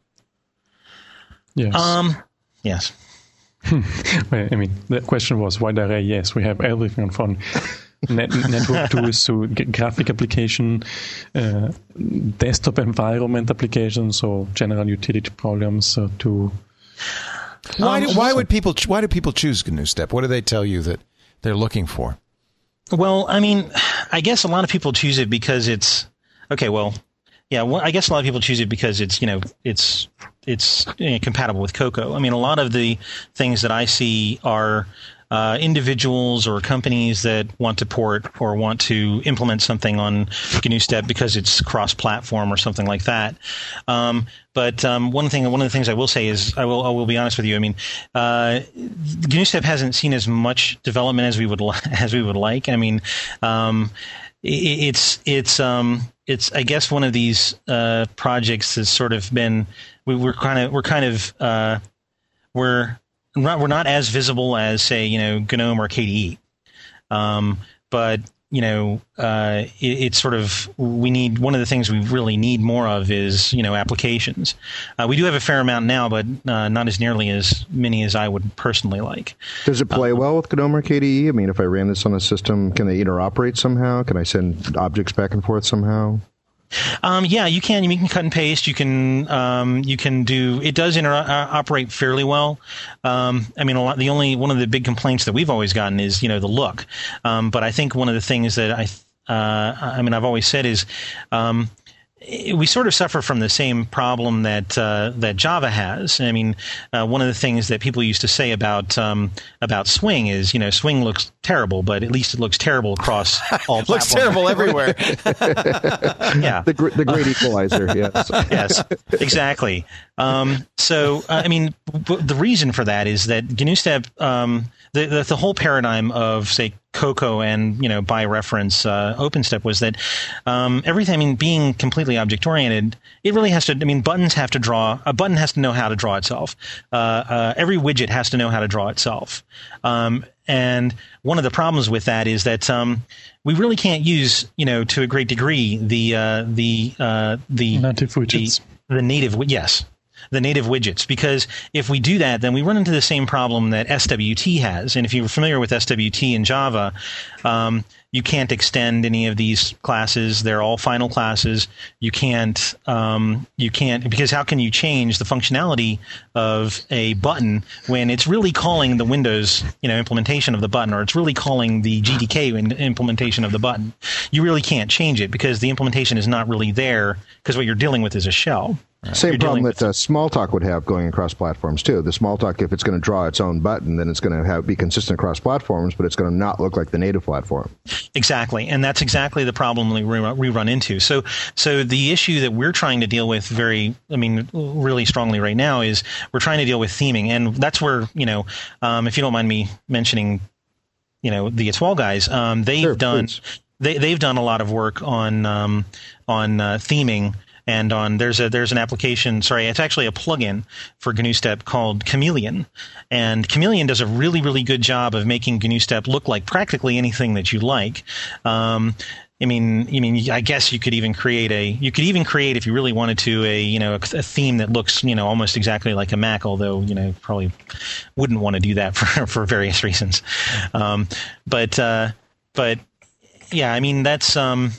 Yes. Um, yes. Well, I mean, the question was wide array. Yes, we have everything from net, network tools to g- graphic application, uh, desktop environment applications, so general utility programs uh, to. Why, Um, do, why would people? ch- Why do people choose G N U step? What do they tell you that they're looking for? Well, I mean, I guess a lot of people choose it because it's okay. Well, yeah, well, I guess a lot of people choose it because it's you know it's it's you know, compatible with Cocoa. I mean, a lot of the things that I see are uh, individuals or companies that want to port or want to implement something on G N U step because it's cross-platform or something like that. Um, but um, one thing, one of the things I will say is, I will, I will be honest with you. I mean, uh, G N U step hasn't seen as much development as we would as we would like. I mean, um, it, it's it's um, it's I guess one of these uh, projects has sort of been we, we're kind of we're kind of uh, we're not we're not as visible as, say, you know, GNOME or K D E, um, but you know, uh, it, it's sort of, we need, one of the things we really need more of is, you know, applications. Uh, we do have a fair amount now, but uh, not as nearly as many as I would personally like. Does it play um, well with GNOME or K D E? I mean, if I ran this on a system, can they interoperate somehow? Can I send objects back and forth somehow? Um, yeah, you can. You can cut and paste. You can. Um, you can do. It does inter- uh, operate fairly well. Um, I mean, a lot. The only one of the big complaints that we've always gotten is, you know, the look. Um, but I think one of the things that I, uh, I mean, I've always said is, um, we sort of suffer from the same problem that uh, that Java has. I mean, uh, one of the things that people used to say about um, about Swing is, you know, Swing looks terrible, but at least it looks terrible across all platforms. Looks terrible everywhere. Yeah, the, gr- the great equalizer. Yes, yes, exactly. Um, so, uh, I mean, b- the reason for that is that G N U step, um, the, the the whole paradigm of, say, Cocoa and, you know, by reference uh, OpenStep was that um, everything, I mean, being completely object oriented, it really has to, I mean, buttons have to draw, a button has to know how to draw itself. Uh, uh, every widget has to know how to draw itself. Um, and one of the problems with that is that um, we really can't use, you know, to a great degree, the uh, the uh, the native widgets. The, the native, yes. the native widgets, because if we do that, then we run into the same problem that S W T has. And if you're familiar with S W T in Java, um, you can't extend any of these classes. They're all final classes. You can't, um, you can't, because how can you change the functionality of a button when it's really calling the Windows, you know, implementation of the button, or it's really calling the G D K in, implementation of the button? You really can't change it because the implementation is not really there, because what you're dealing with is a shell. Right. Same You're problem with, that uh, Smalltalk would have going across platforms too. The Smalltalk, if it's going to draw its own button, then it's going to have, be consistent across platforms, but it's going to not look like the native platform. Exactly, and that's exactly the problem we, we run into. So, so the issue that we're trying to deal with very, I mean, really strongly right now is we're trying to deal with theming, and that's where, you know, um, if you don't mind me mentioning, you know, the Etoile guys, um, they've sure, done please. they they've done a lot of work on um, on uh, theming. And on there's a there's an application, sorry, it's actually a plugin for G N U step called Chameleon. And Chameleon does a really, really good job of making G N U step look like practically anything that you like. Um, I mean, I mean, I guess you could even create a, you could even create, if you really wanted to, a, you know, a, a theme that looks, you know, almost exactly like a Mac, although, you know, probably wouldn't want to do that for, for various reasons. Um, but, uh, but yeah, I mean, that's, um,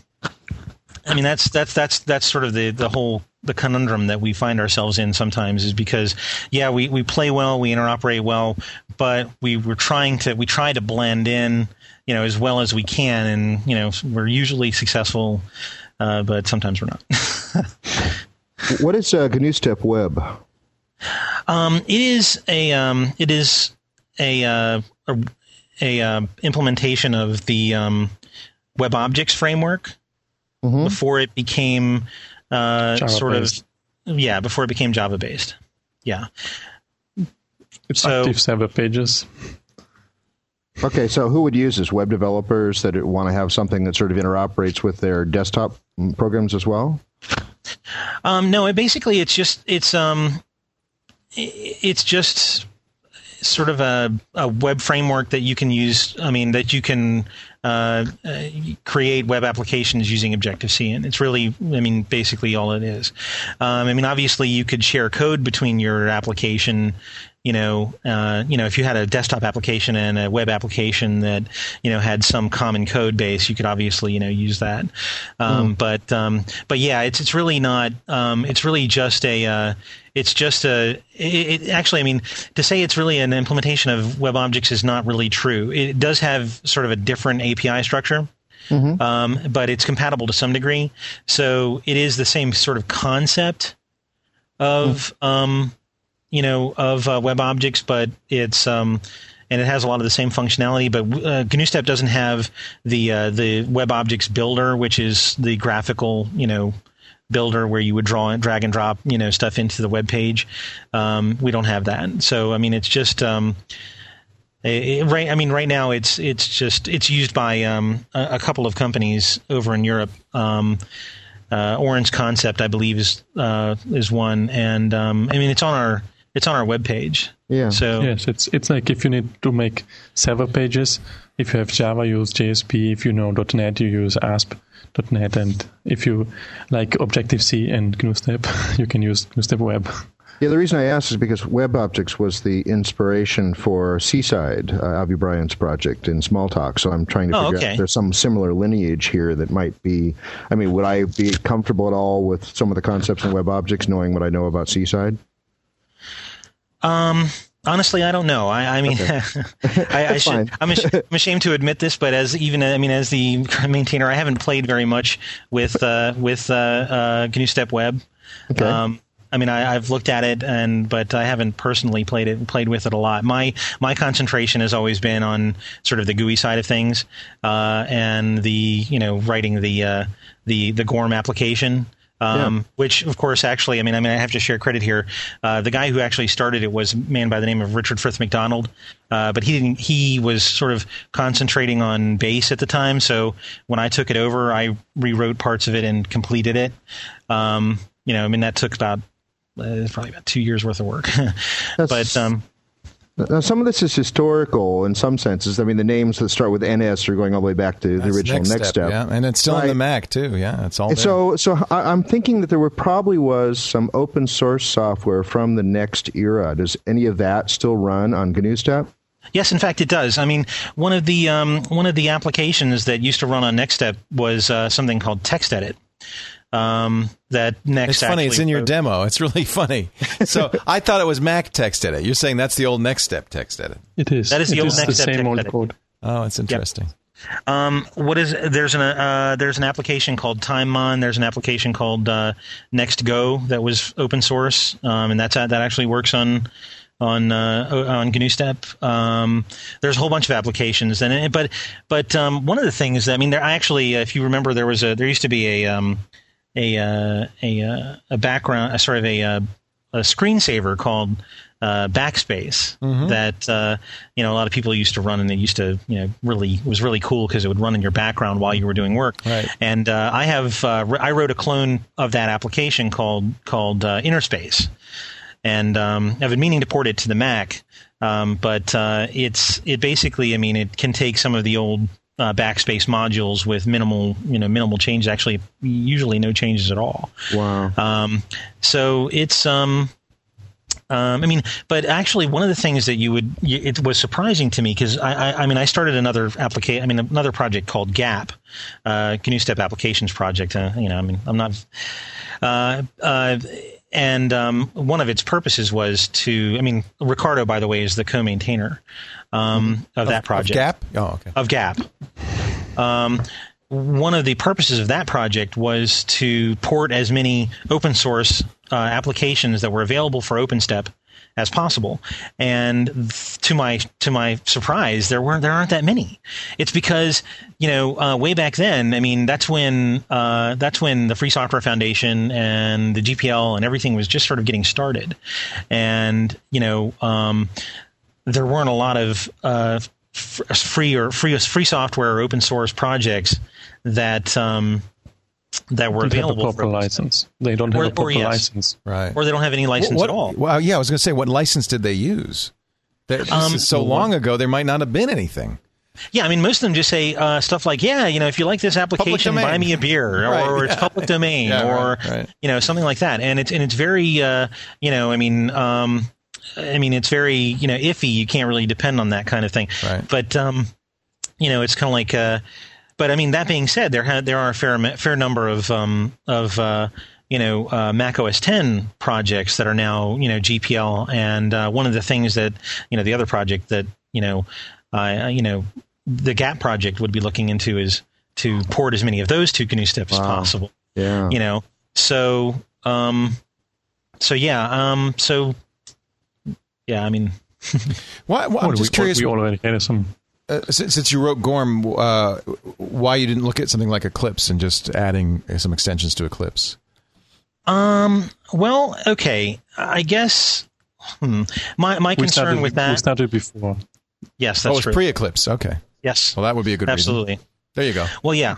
I mean, that's that's that's that's sort of the, the whole the conundrum that we find ourselves in sometimes, is because, yeah, we, we play well, we interoperate well, but we we're trying to we try to blend in, you know, as well as we can, and, you know, we're usually successful, uh, but sometimes we're not. What is uh, G N U step Web? Um, it is a um, it is a uh, a, a uh, implementation of the um, Web Objects framework. Mm-hmm. Before it became uh, sort of, yeah, before it became Java based, yeah. It's so, active server pages. Okay, so who would use this? Web developers that want to have something that sort of interoperates with their desktop programs as well? Um, no, it basically it's just it's um, it's just sort of a, a web framework that you can use. I mean, that you can uh, uh, create web applications using Objective-C, and it's really, I mean, basically all it is. Um, I mean, obviously, you could share code between your application. You know, uh, you know, if you had a desktop application and a web application that, you know, had some common code base, you could obviously, you know, use that. Um, mm. But, um, but yeah, it's it's really not. Um, it's really just a. Uh, it's just a. It, it actually, I mean, to say it's really an implementation of Web Objects is not really true. It does have sort of a different A P I structure. Mm-hmm. Um, but it's compatible to some degree. So it is the same sort of concept. of um, you know of uh, WebObjects, but it's um, and it has a lot of the same functionality. But uh, G N U step doesn't have the uh, the WebObjects builder, which is the graphical you know builder where you would draw and drag and drop you know stuff into the web page. Um, we don't have that, so I mean it's just. Um, It, right, I mean, right now it's it's just it's used by um, a, a couple of companies over in Europe. Um, uh, Orange Concept, I believe, is uh, is one, and um, I mean it's on our it's on our webpage. Yeah. So yes, it's it's like if you need to make several pages. If you have Java, use J S P. If you know .NET, you use A S P dot net, and if you like Objective C and G N U step, you can use G N U step Web. Yeah, the reason I asked is because WebObjects was the inspiration for Seaside, uh, Avi Bryant's project in Smalltalk. So I'm trying to oh, figure okay. out if there's some similar lineage here that might be. I mean, would I be comfortable at all with some of the concepts in WebObjects, knowing what I know about Seaside? Um. Honestly, I don't know. I, I mean, Okay. I, I should, I'm, ash- I'm ashamed to admit this, but as even I mean, as the maintainer, I haven't played very much with uh, with uh, uh, G N U step Web. Okay. Um, I mean, I, I've looked at it, and but I haven't personally played it, played with it a lot. My my concentration has always been on sort of the G U I side of things, uh, and the you know writing the uh, the the Gorm application. Um, yeah. Which, of course, actually, I mean, I mean, I have to share credit here. Uh, the guy who actually started it was a man by the name of Richard Frith McDonald, uh, but he didn't. He was sort of concentrating on base at the time. So when I took it over, I rewrote parts of it and completed it. Um, you know, I mean, that took about uh, probably about two years worth of work. but um, now, some of this is historical in some senses. I mean, the names that start with N S are going all the way back to the That's original Next Step. Yeah, and it's still right. on the Mac too. Yeah, it's all there. So, so I, I'm thinking that there were probably was some open source software from the Next era. Does any of that still run on G N U step? Yes, in fact, it does. I mean, one of the um, one of the applications that used to run on NextStep was uh, something called TextEdit. Um, that Next it's funny. It's in your wrote. demo. It's really funny. So I thought it was Mac TextEdit. You're saying that's the old Next Step TextEdit. It is. That is the it old is Next the Step same old TextEdit. code. Oh, it's interesting. Yep. Um, what is there's an uh, there's an application called TimeMon. There's an application called uh, NextGo that was open source, um, and that's that actually works on. On uh, on G N U step, um, there's a whole bunch of applications, and it, but but um, one of the things I mean, there I actually, if you remember, there was a there used to be a um, a uh, a uh, a background, a sort of a uh, a screensaver called uh, Backspace mm-hmm. that uh, you know a lot of people used to run, and they used to you know really it was really cool because it would run in your background while you were doing work. Right. And uh, I have uh, I wrote a clone of that application called called uh, Innerspace. And um, I've been meaning to port it to the Mac, um, but uh, it's it basically, I mean, it can take some of the old uh, Backspace modules with minimal, you know, minimal changes. Actually, usually no changes at all. Wow. Um, so it's, um, um, I mean, but actually, one of the things that you would, you, it was surprising to me because I, I, I mean, I started another application, I mean, another project called Gap, uh, G N U step applications project. Uh, you know, I mean, I'm not. Uh, uh, And um, one of its purposes was to, I mean, Ricardo, by the way, is the co-maintainer um, of, of that project. Of Gap? Oh, okay. Of Gap. Um, one of the purposes of that project was to port as many open source uh, applications that were available for OpenStep as possible. And to my to my surprise, there weren't there aren't that many. It's because you know uh, way back then, I mean that's when uh, that's when the Free Software Foundation and the G P L and everything was just sort of getting started, and you know um, there weren't a lot of uh, f- free or free free software or open source projects that. Um, that were they available have a proper for license. They don't have or, a proper or yes. license. Right. Or they don't have any license what, at all. Well, yeah, I was going to say, what license did they use? This Um, is so long ago, there might not have been anything. Yeah, I mean, most of them just say uh, stuff like, yeah, you know, if you like this application, buy me a beer, or, Right, or it's yeah. public domain, Yeah, or, right, right. you know, something like that. And it's, and it's very, uh, you know, I mean, um, I mean, it's very, you know, iffy. You can't really depend on that kind of thing. Right. But, um, you know, it's kind of like, uh, but I mean, that being said, there ha- there are a fair fair number of um, of uh, you know uh, Mac O S ten projects that are now you know G P L, and uh, one of the things that you know the other project that you know uh, you know the Gap project would be looking into is to port as many of those to G N U step as Wow. possible. Yeah. You know, so um, so yeah, um, so yeah, I mean, why, why, I'm Oh, just we, curious. We already had some. Uh, since, since you wrote Gorm, uh, why you didn't look at something like Eclipse and just adding some extensions to Eclipse? Um. Well, okay. I guess. Hmm. My my We concern started, with that. We started before. Yes, Oh, that's it's true. pre-Eclipse. Okay. Yes. Well, that would be a good Absolutely. reason. There you go. Well, yeah.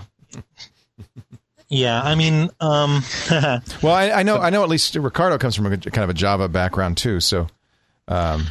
Yeah. I mean, um. Well, I, I know. I know. At least Ricardo comes from a kind of a Java background too. So. Um,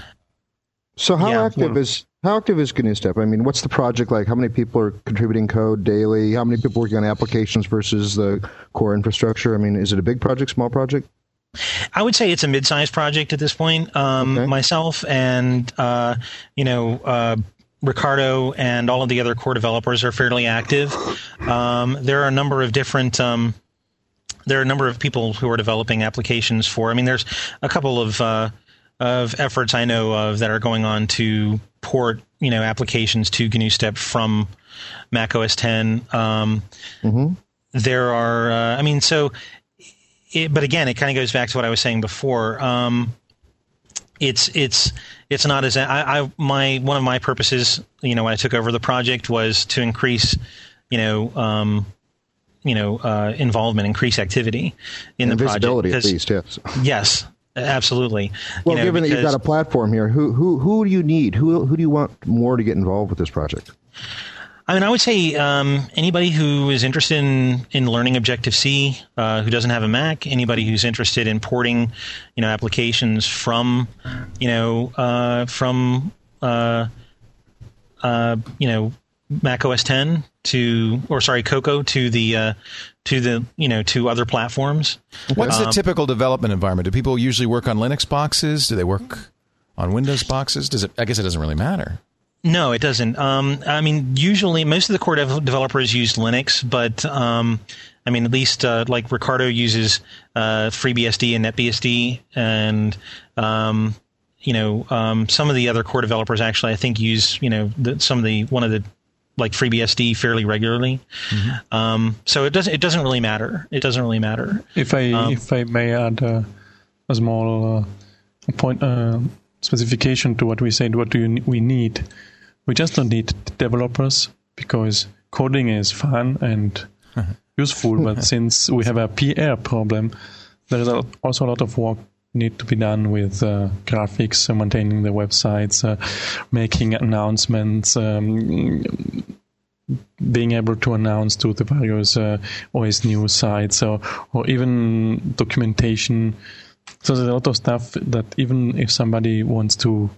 So how Yeah, active well- is how active is G N U Step? I mean, what's the project like? How many people are contributing code daily? How many people working on applications versus the core infrastructure? I mean, is it a big project, small project? I would say it's a mid-sized project at this point. Um, Okay. Myself and uh, you know uh, Ricardo and all of the other core developers are fairly active. Um, there are a number of different. Um, there are a number of people who are developing applications for. I mean, there's a couple of uh, of efforts I know of that are going on to port you know applications to G N U Step from Mac O S ten. Um, Mm-hmm. There are. Uh, I mean, so. It, but again, it kind of goes back to what I was saying before. Um, it's it's it's not as I, I my one of my purposes, you know, when I took over the project was to increase, you know, um, you know, uh, involvement, increase activity in And the visibility, project. at least, yes. Yes, absolutely. Well, you know, given that you've because- got a platform here, who who who do you need? Who who do you want more to get involved with this project? I mean, I would say um, anybody who is interested in, in learning Objective-C, uh, who doesn't have a Mac, anybody who's interested in porting, you know, applications from, you know, uh, from, uh, uh, you know, Mac O S ten to, or sorry, Cocoa to the, uh, to the, you know, to other platforms. what's the Um, typical development environment? Do people usually work on Linux boxes? Do they work on Windows boxes? Does it? I guess it doesn't really matter. No, it doesn't. Um, I mean, usually most of the core dev- developers use Linux, but um, I mean, at least uh, like Ricardo uses uh, FreeBSD and NetBSD, and um, you know, um, some of the other core developers actually, I think, use you know the, some of the one of the like FreeBSD fairly regularly. Mm-hmm. Um, so it doesn't it doesn't really matter. It doesn't really matter. If I Um, if I may add uh, a small uh, point uh, specification to what we said, what do you, ne- we need? We just don't need developers because coding is fun and useful. But since we have a P R problem, there is a, also a lot of work need to be done with uh, graphics, uh, maintaining the websites, uh, making announcements, um, being able to announce to the various uh, O S news sites, or, or even documentation. So there's a lot of stuff that even if somebody wants to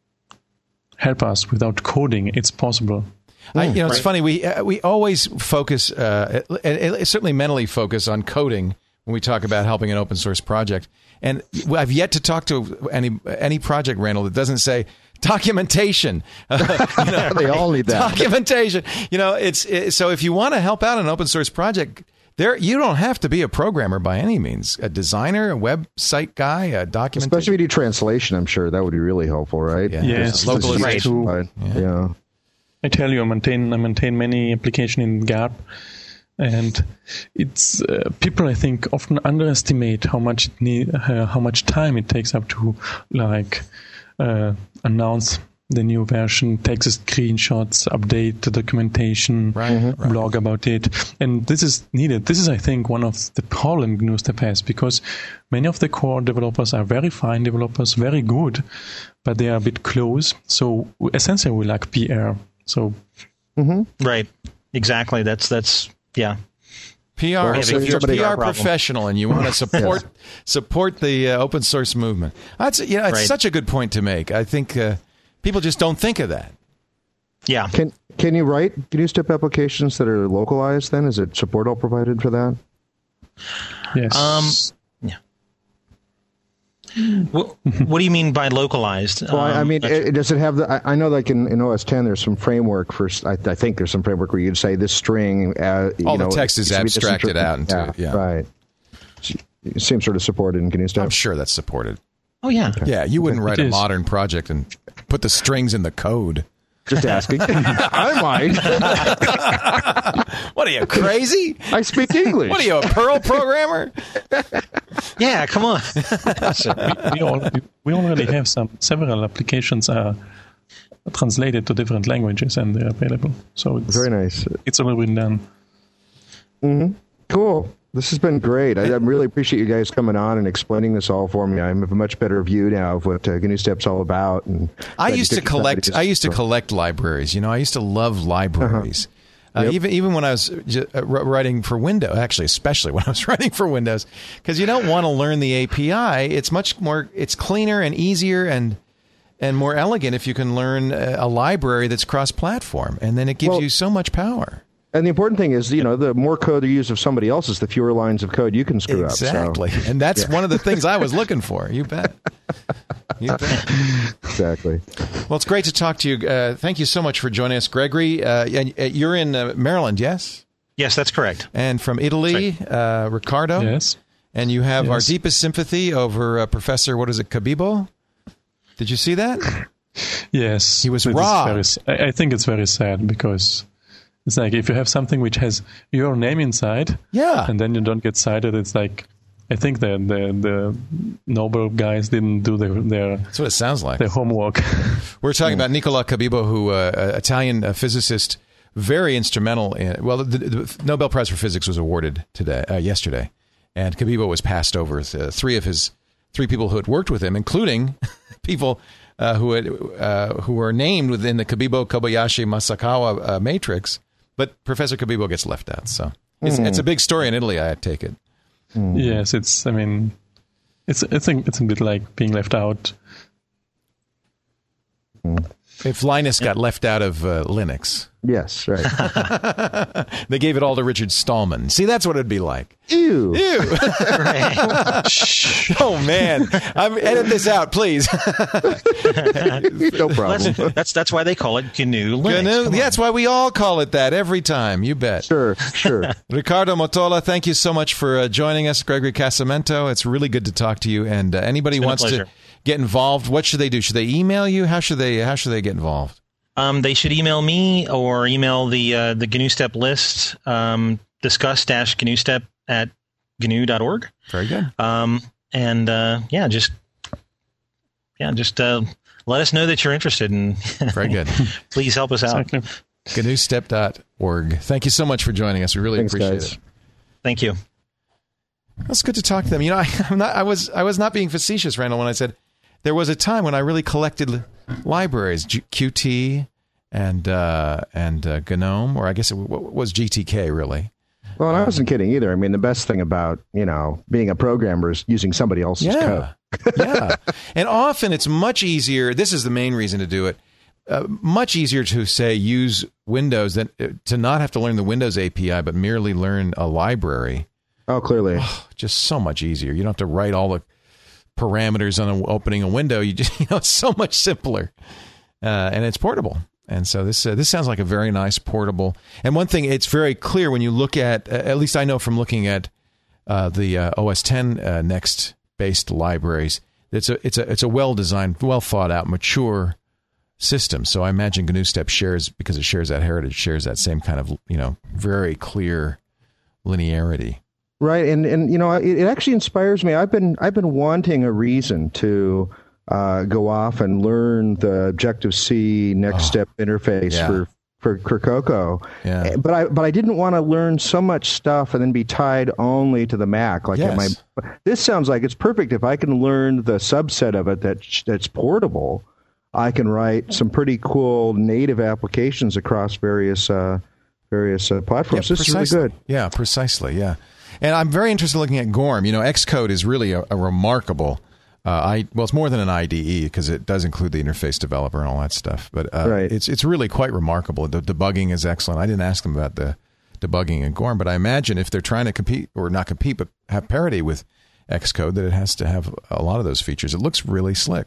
help us without coding, it's possible. I, you know, it's funny. We uh, we always focus, uh, and, and certainly mentally focus on coding when we talk about helping an open source project. And I've yet to talk to any any project, Randall, that doesn't say documentation. Uh, you know, They all need that. documentation. You know, it's it, so if you want to help out an open source project, there you don't have to be a programmer by any means. A designer, a website guy, a documentation. Especially if you do translation, I'm sure that would be really helpful, right? Yeah. Yes, Localization. right. Yeah. yeah. I tell you, I maintain I maintain many applications in G A R P, and it's uh, people I think often underestimate how much it need, uh, how much time it takes up to like uh, announce the new version, take the screenshots, update the documentation, Right, mhm. right. blog about it, and this is needed. This is, I think, one of the problem G N U Step has because many of the core developers are very fine developers, very good, but they are a bit close. So essentially, we lack P R. So Right. Exactly. That's that's yeah. P R. Well, So if you're a somebody- P R problem. professional and you want to support support the uh, open source movement, that's you know it's Right. such a good point to make. I think uh, people just don't think of that. Yeah. Can can you write G N U Step applications that are localized then? Is it support all provided for that? yes, Um, What, what do you mean by localized? Well, I, I Um, mean, that's- it, does it have the? I, I know, like in, in O S ten, there's some framework for. I, I think there's some framework where you'd say this string. Uh, you All the know, text is it should be abstracted disinter- out into- yeah. right. Same sort of support in G N U Step. I'm sure that's supported. oh yeah. Yeah, you wouldn't write It a is. modern project and put the strings in the code. Just asking. I might. What are you, crazy? I speak English. What are you, a Perl programmer? Yeah, come on. we, we, all, we already have some several applications are translated to different languages and they're available. So it's very nice. It's already been done. Mm-hmm. Cool. This has been great. I, I really appreciate you guys coming on and explaining this all for me. I have a much better view now of what uh, G N U Step's all about. And I used to collect. ideas. I used to So- collect libraries. You know, I used to love libraries. Uh-huh. Uh, Yep. Even even when I was j- uh, writing for Windows, actually, especially when I was writing for Windows, because you don't want to learn the A P I. It's much more. It's cleaner and easier and and more elegant if you can learn a, a library that's cross-platform, and then it gives Well- you so much power. And the important thing is, you know, the more code you use of somebody else's, the fewer lines of code you can screw Exactly, up. So. and that's Yeah. one of the things I was looking for. You bet. You bet. Exactly. Well, it's great to talk to you. Uh, thank you so much for joining us, Gregory. Uh, and uh, you're in uh, Maryland, yes? Yes, that's correct. And from Italy, uh, Ricardo. Yes. And you have our Yes. deepest sympathy over uh, Professor, what is it, Kabibo? Did you see that? Yes. He was It is robbed. very s- I, I think it's very sad because it's like if you have something which has your name inside, Yeah. and then you don't get cited, it's like I think the the, the Nobel guys didn't do their their, That's what it sounds like. their homework. We're talking about Nicola Kabibo, who uh, uh, Italian uh, physicist, very instrumental in. Well, the, the Nobel Prize for Physics was awarded today, uh, yesterday, and Kabibo was passed over. Uh, three of his three people who had worked with him, including people uh, who had uh, who were named within the Kabibo Kobayashi Masakawa uh, matrix, but Professor Kabibo gets left out. So it's, Mm. it's a big story in Italy, I take it. Yes, it's. I mean, it's it's a, it's a bit like being left out. If Linus got left out of uh, Linux, Yes, right. they gave it all to Richard Stallman. See, that's what it'd be like. Ew. Ew. Oh, man. I'm, edit this out, please. No problem. That's, that's that's why they call it G N U Linux. G N U? Come on. That's why we all call it that every time. You bet. Sure, sure. Ricardo Motola, thank you so much for uh, joining us. Gregory Casamento, it's really good to talk to you. And uh, anybody It's been a wants to pleasure. get involved, what should they do? Should they email you? How should they How should they get involved? Um, they should email me or email the uh, the G N U Step list, um, discuss dash G N U Step at G N U dot org. Very good. Um, and uh, yeah, just yeah, just uh, let us know that you're interested, and Very good. please help us out. Exactly. G N U step dot org. Thank you so much for joining us. We really Thanks, appreciate guys. it. Thank you. That's good to talk to them. You know, I, I'm not, I was I was not being facetious, Randall, when I said there was a time when I really collected libraries, G- Q T and uh, and uh, GNOME, or I guess it w- was G T K, really. Well, and I wasn't kidding either. I mean, the best thing about, you know, being a programmer is using somebody else's code. Yeah, yeah. And often it's much easier. This is the main reason to do it. Uh, much easier to say use Windows than uh, to not have to learn the Windows A P I, but merely learn a library. Oh, clearly. Just so much easier. You don't have to write all the parameters on a, opening a window. You just, you know, it's so much simpler, uh, and it's portable. And so this uh, this sounds like a very nice portable. And one thing, it's very clear when you look at, uh, at least I know from looking at uh, the uh, O S ten uh, Next based libraries, it's a it's a it's a well designed, well thought out, mature system. So I imagine G N U Step shares, because it shares that heritage, shares that same kind of, you know, very clear linearity. Right, and and you know, it, it actually inspires me. I've been I've been wanting a reason to uh, go off and learn the Objective C Next Oh, Step interface yeah. for for for Cocoa. Yeah. But I but I didn't want to learn so much stuff and then be tied only to the Mac. Like at Yes. my this sounds like it's perfect if I can learn the subset of it that that's portable. I can write some pretty cool native applications across various uh, various uh, platforms. Yeah, this precisely. is really good. Yeah, precisely. Yeah. And I'm very interested in looking at Gorm. You know, Xcode is really a, a remarkable, uh, I well, it's more than an I D E because it does include the interface developer and all that stuff. But uh, Right. it's it's really quite remarkable. The debugging is excellent. I didn't ask them about the debugging in Gorm, but I imagine if they're trying to compete, or not compete, but have parity with Xcode, that it has to have a lot of those features. It looks really slick.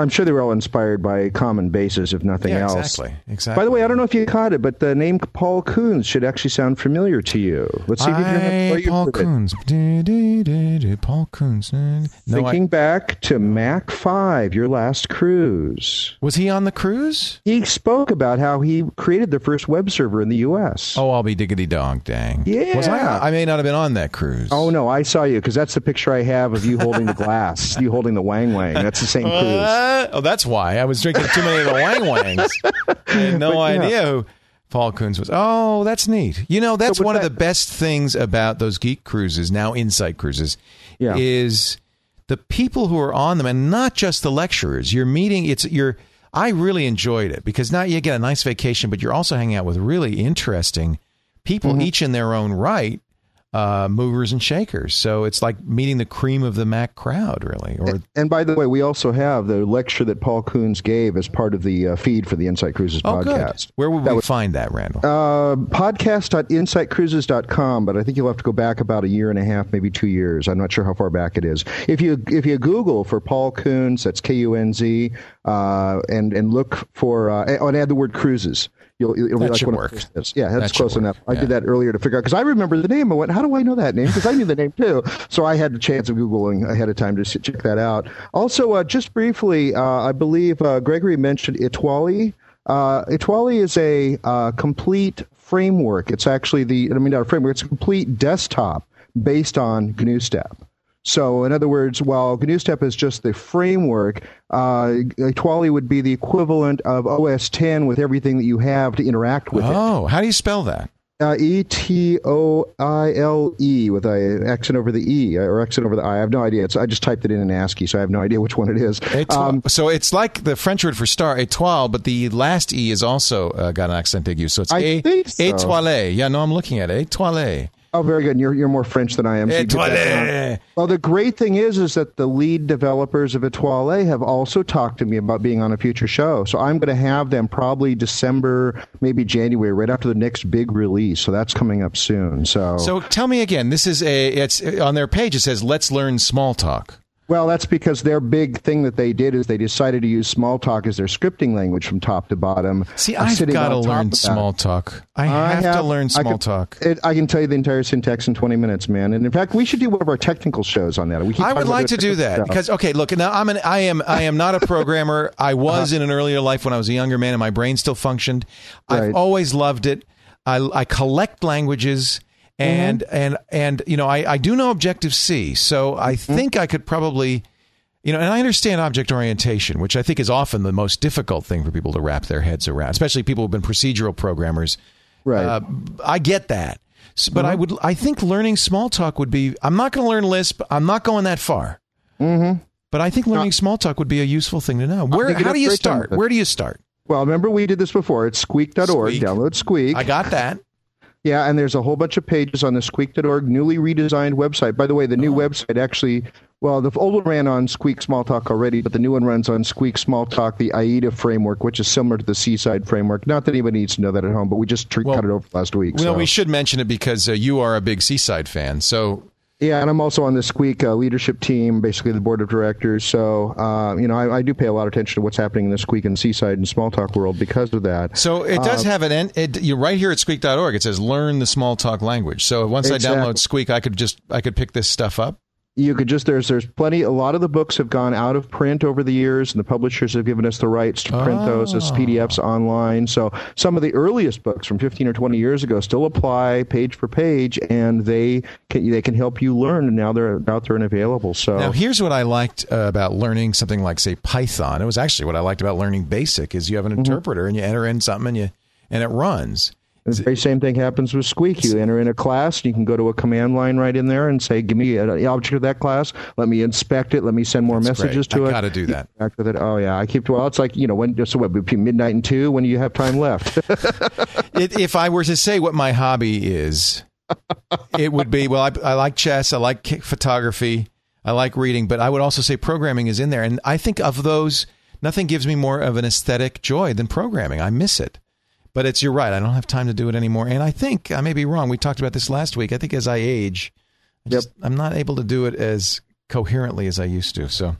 I'm sure they were all inspired by Common Basis, if nothing yeah, else. Exactly. Exactly. By the way, I don't know if you caught it, but the name Paul Coons should actually sound familiar to you. Let's see if you can Hi, you Paul Coons. Du, du, du, du, Paul Coons. No, Thinking I, back to Mac five, your last cruise. was he on the cruise? He spoke about how he created the first web server in the U S. Oh, I'll be diggity dong, dang. Yeah. Was I? I may not have been on that cruise. Oh, no, I saw you, because that's the picture I have of you holding the glass, you holding the Wang Wang. That's the same cruise. Uh, oh, that's why. I was drinking too many of the Wang Wangs. I had no But, yeah. idea who Paul Coons was. Oh, that's neat. You know, that's So with one of that- the best things about those geek cruises, now Insight cruises, Yeah. is the people who are on them, and not just the lecturers. You're meeting, it's, you're, I really enjoyed it, because now you get a nice vacation, but you're also hanging out with really interesting people, Mm-hmm. each in their own right. Uh, movers and shakers. So it's like meeting the cream of the Mac crowd, really. Or And by the way, we also have the lecture that Paul Coons gave as part of the uh, feed for the Insight Cruises oh, podcast. good. Where would That we was- find that, Randall? Uh, podcast dot insight cruises dot com, but I think you'll have to go back about a year and a half, maybe two years. I'm not sure how far back it is. If you if you Google for Paul Coons, that's K U N Z, uh, and and look for uh, and add the word cruises. You'll, it'll That be like should one work. Of those. Yeah, that's That should close work. enough. I Yeah. did that earlier to figure out, because I remember the name. I went, how do I know that name? Because I knew the name too. So I had the chance of Googling ahead of time to s- check that out. Also, uh, just briefly, uh, I believe uh, Gregory mentioned Etoile. Uh, Etoile is a uh, complete framework. It's actually the, I mean, not a framework, it's a complete desktop based on G N U step. So, in other words, while G N U step is just the framework, uh, Etoile would be the equivalent of O S ten with everything that you have to interact with it. Oh, how do you spell that? Uh, E T O I L E with a accent over the E or accent over the I. I have no idea. It's, I just typed it in in ASCII, so I have no idea which one it is. Etoile. Um, so it's like the French word for star, étoile, but the last E is also uh, got an accent aigu. So it's I a, think so. étoile. Yeah, no, I'm looking at it. Étoile. Oh, very good. You're you're more French than I am. So you get that down. Étoile. Well, the great thing is, is that the lead developers of Etoile have also talked to me about being on a future show. So I'm going to have them probably December, maybe January, right after the next big release. So that's coming up soon. So, So tell me again. This is a. It's on their page. It says, "Let's learn small talk." well, that's because their big thing that they did is they decided to use Smalltalk as their scripting language from top to bottom. See, uh, I've sitting got to on top learn of that. small talk. I have, to learn I small can- talk. It, I can tell you the entire syntax in twenty minutes, man. And in fact, we should do one of our technical shows on that. We keep I talking would about like to doing do that technical because okay, look now I'm an I am I am not a programmer. I was in an earlier life when I was a younger man and my brain still functioned. Right. I've always loved it. I, I collect languages and Mm-hmm. and and you know I, I do know Objective C, so I Mm-hmm. think I could probably you know and I understand object orientation, which I think is often the most difficult thing for people to wrap their heads around, especially people who've been procedural programmers. Right. Uh, I get that. So, but I would I think learning Smalltalk would be I'm not going to learn Lisp. I'm not going that far. Mm-hmm. But I think learning Smalltalk would be a useful thing to know. Where think you'd how have do you a great time start? with it. Where do you start? Well, remember we did this before. It's squeak dot org. Squeak. Download Squeak. I got that. Yeah, and there's a whole bunch of pages on the squeak dot org newly redesigned website. By the way, the new website actually, well, the old one ran on Squeak Smalltalk already, but the new one runs on Squeak Smalltalk, the AIDA framework, which is similar to the Seaside framework. Not that anybody needs to know that at home, but we just tr- Well, cut it over last week. Well, so. we should mention it because uh, you are a big Seaside fan. So Yeah, and I'm also on the Squeak uh, leadership team, basically the board of directors. So, uh, you know, I, I do pay a lot of attention to what's happening in the Squeak and Seaside and Smalltalk world because of that. so it does have an end. It, you're right here at squeak dot org. It says learn the Smalltalk language. So once I Exactly. download Squeak, I could just I could pick this stuff up. You could just there's there's plenty. A lot of the books have gone out of print over the years, and the publishers have given us the rights to print those as P D Fs online. So some of the earliest books from fifteen or twenty years ago still apply page for page, and they can, they can help you learn. And now they're out there and available. So Now, here's what I liked uh, about learning something like, say, Python. It was actually what I liked about learning BASIC is you have an interpreter and you enter in something and you and it runs. the very same thing happens with Squeak. You enter in a class, and you can go to a command line right in there and say, "Give me an object of that class. Let me inspect it. Let me send more That's messages great. to I it." gotta do that. Back with it. Oh yeah, I keep. Well, it's like you know when. So what? Between midnight and two, when do you have time left? It, if I were to say what my hobby is, it would be, well, I, I like chess, I like ki- photography, I like reading, but I would also say programming is in there. And I think of those, nothing gives me more of an aesthetic joy than programming. I miss it. But it's, you're right, I don't have time to do it anymore. And I think, I may be wrong, we talked about this last week, I think as I age, I just, I'm not able to do it as coherently as I used to. So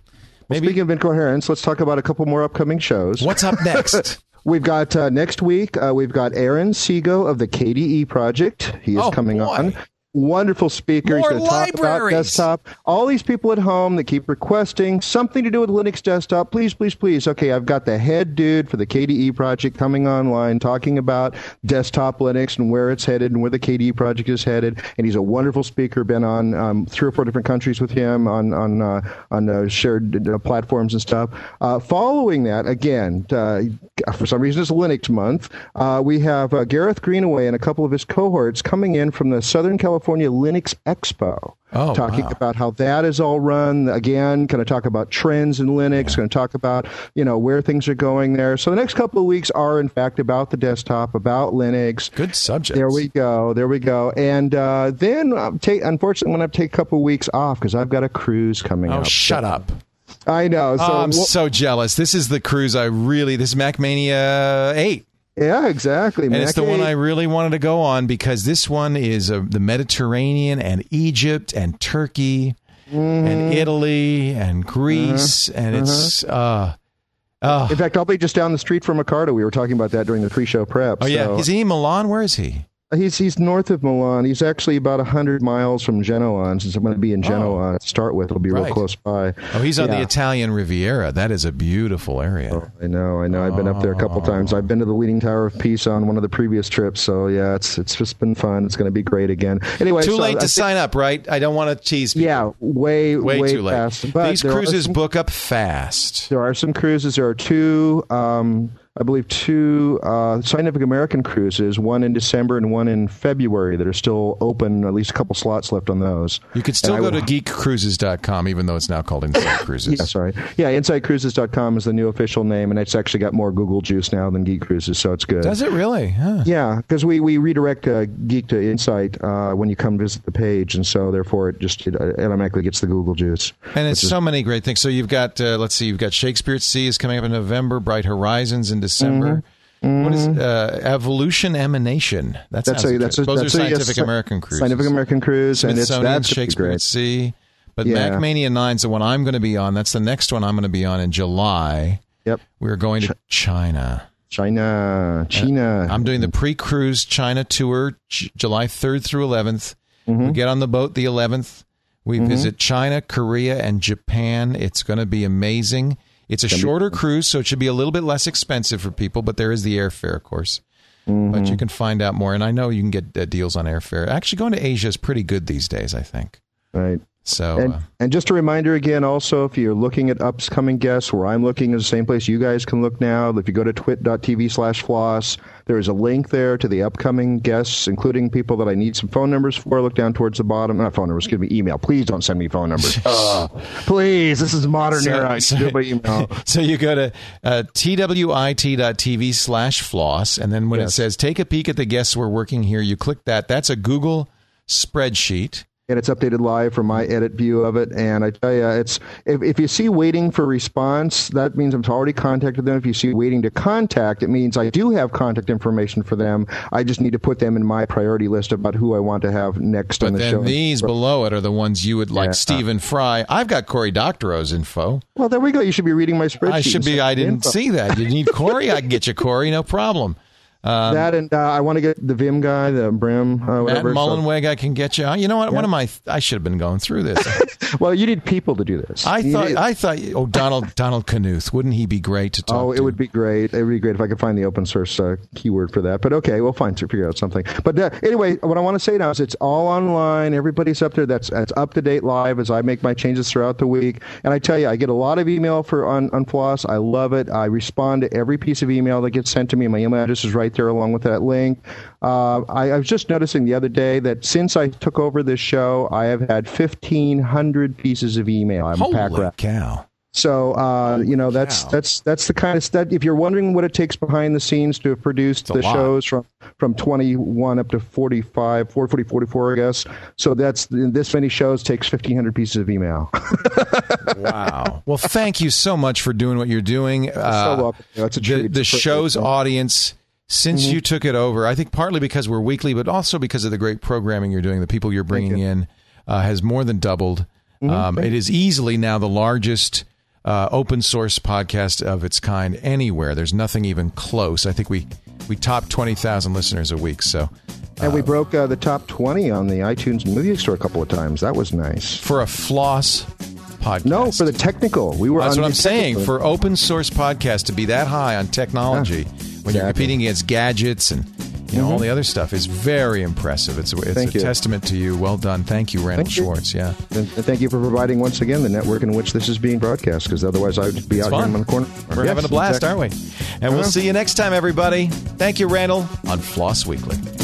Maybe. Speaking of incoherence, let's talk about a couple more upcoming shows. What's up next? We've got uh, next week, uh, we've got Aaron Sego of the K D E Project. He is oh, coming boy. on. Wonderful speaker. More He's going to talk about libraries. desktop. All these people at home that keep requesting something to do with Linux desktop. Please, please, please. Okay, I've got the head dude for the K D E project coming online talking about desktop Linux and where it's headed and where the K D E project is headed. And he's a wonderful speaker. Been on um, three or four different countries with him on on uh, on uh, shared uh, platforms and stuff. Uh, following that, again, uh, for some reason it's Linux month. Uh, we have uh, Gareth Greenaway and a couple of his cohorts coming in from the Southern California Linux Expo, oh, talking wow. about how that is all run. Again, going to talk about trends in Linux, Yeah. going to talk about, you know, where things are going there. So the next couple of weeks are, in fact, about the desktop, about Linux. Good subject. There we go. There we go. And uh, then, I'll take, unfortunately, I'm going to take a couple of weeks off because I've got a cruise coming Oh, up. shut up. I know. So oh, I'm we'll- so jealous. This is the cruise I really, this is MacMania eight. yeah, exactly. And Mac it's the one eight. I really wanted to go on because this one is uh, the Mediterranean and Egypt and Turkey Mm-hmm. and Italy and Greece. Uh-huh. And it's, uh, uh, In fact, I'll be just down the street from Ricardo. We were talking about that during the pre-show prep. oh, yeah. so- Is he in Milan? Where is he? He's he's north of Milan. He's actually about one hundred miles from Genoa. And since I'm going to be in Genoa to start with, it'll be Right. real close by. Oh, he's on Yeah. the Italian Riviera. That is a beautiful area. Oh, I know, I know. I've been up there a couple times. I've been to the Leaning Tower of Pisa on one of the previous trips. So, yeah, it's it's just been fun. It's going to be great again. Anyway, Too so late I to think- sign up, right? I don't want to tease people. Yeah, way, Way, way, too late. past. But These there are cruises some- book up fast. There are some cruises. There are two, um, I believe, two uh, Scientific American cruises, one in December and one in February, that are still open. At least a couple slots left on those. You could still And I go will- to geek cruises dot com, even though it's now called Inside Cruises. Yeah, sorry. Yeah, inside cruises dot com is the new official name, and it's actually got more Google juice now than Geek Cruises, so it's good. Does it really? Huh. Yeah, because we, we redirect uh, Geek to Insight uh, when you come visit the page, and so therefore it just it automatically gets the Google juice. And it's which is- so many great things. So you've got, uh, let's see, you've got Shakespeare at Sea is coming up in November, Bright Horizons in December. Mm-hmm. What is uh, Evolution Emanation? That sounds That's a, that's a, Those that's are a, yes, Scientific American cruises. Scientific American Cruise, and it's Smithsonian, that's gonna be Shakespeare great. at Sea. But Yeah. MacMania nine is the one I'm going to be on. That's the next one I'm going to be on in July. Yep. We're going to China. China, China. I'm doing the pre-cruise China tour, J- July third through eleventh. Mm-hmm. We get on the boat the eleventh. We visit China, Korea, and Japan. It's going to be amazing. It's a shorter cruise, so it should be a little bit less expensive for people, but there is the airfare, of course. Mm-hmm. But you can find out more, and I know you can get uh, deals on airfare. Actually, going to Asia is pretty good these days, I think. Right. So, And, uh, and just a reminder again, also, if you're looking at upcoming guests, where I'm looking is the same place you guys can look now. If you go to twit.tv slash floss, there is a link there to the upcoming guests, including people that I need some phone numbers for. Look down towards the bottom. Not phone numbers, excuse me, email. Please don't send me phone numbers. uh, please, this is modern So- era. I so- can do it by email. so you go to uh, twit.tv slash floss, and then when it Yes. says take a peek at the guests we're working here, you click that. That's a Google spreadsheet. And it's updated live from my edit view of it. And I tell you, it's if, if you see waiting for response, that means I've already contacted them. If you see waiting to contact, it means I do have contact information for them. I just need to put them in my priority list about who I want to have next But on the then show. these below it are the ones you would like. Yeah. Stephen Fry. I've got Corey Doctorow's info. Well, there we go. You should be reading my spreadsheet. I should be. I didn't see that. You need Corey? I can get you Corey. No problem. Um, that, and uh, I want to get the Vim guy, the Brim, uh, Matt whatever. so- Mullenweg, I can get you. You know what? One of my. I should have been going through this. well, you need people to do this. I You thought. need- I thought. Oh, Donald. Donald Knuth. Wouldn't he be great to talk Oh, it to? would be great. It would be great if I could find the open source uh, keyword for that. But okay, we'll find to figure out something. But uh, anyway, what I want to say now is it's all online. Everybody's up there. That's that's up to date live as I make my changes throughout the week. And I tell you, I get a lot of email for on, on Floss. I love it. I respond to every piece of email that gets sent to me. My email address is right there along with that link. Uh, I, I was just noticing the other day that since I took over this show, I have had fifteen hundred pieces of email. I'm Holy pack rat. cow! So uh, you know that's cow. that's that's the kind of stuff. If you're wondering what it takes behind the scenes to have produced a the lot. shows from from twenty-one up to forty-five, forty, forty-four, I guess. So that's this many shows takes fifteen hundred pieces of email. Wow. Well, thank you so much for doing what you're doing. Uh, so welcome. It's a the, treat. the It's a privilege. show's audience, since Mm-hmm. you took it over, I think partly because we're weekly, but also because of the great programming you're doing, the people you're bringing you. in, uh, has more than doubled. Mm-hmm. Um, it is easily now the largest uh, open source podcast of its kind anywhere. There's nothing even close. I think we, we top twenty thousand listeners a week. So, uh, and we broke uh, the top twenty on the iTunes Movie Store a couple of times. That was nice. For a floss podcast. No, for the technical. We were. That's on what I'm the saying. technical. For open source podcast to be that high on technology Yeah, when exactly. you're competing against gadgets and you know, Mm-hmm. all the other stuff is very impressive. It's a, it's Thank a you. testament to you. Well done. Thank you, Randall Thank you. Schwartz. Yeah. And and thank you for providing once again the network in which this is being broadcast, because otherwise I would be It's out fun. here in the corner. We're Yes, having a blast, exactly. aren't we? And we'll Uh-huh. see you next time, everybody. Thank you, Randall, on Floss Weekly.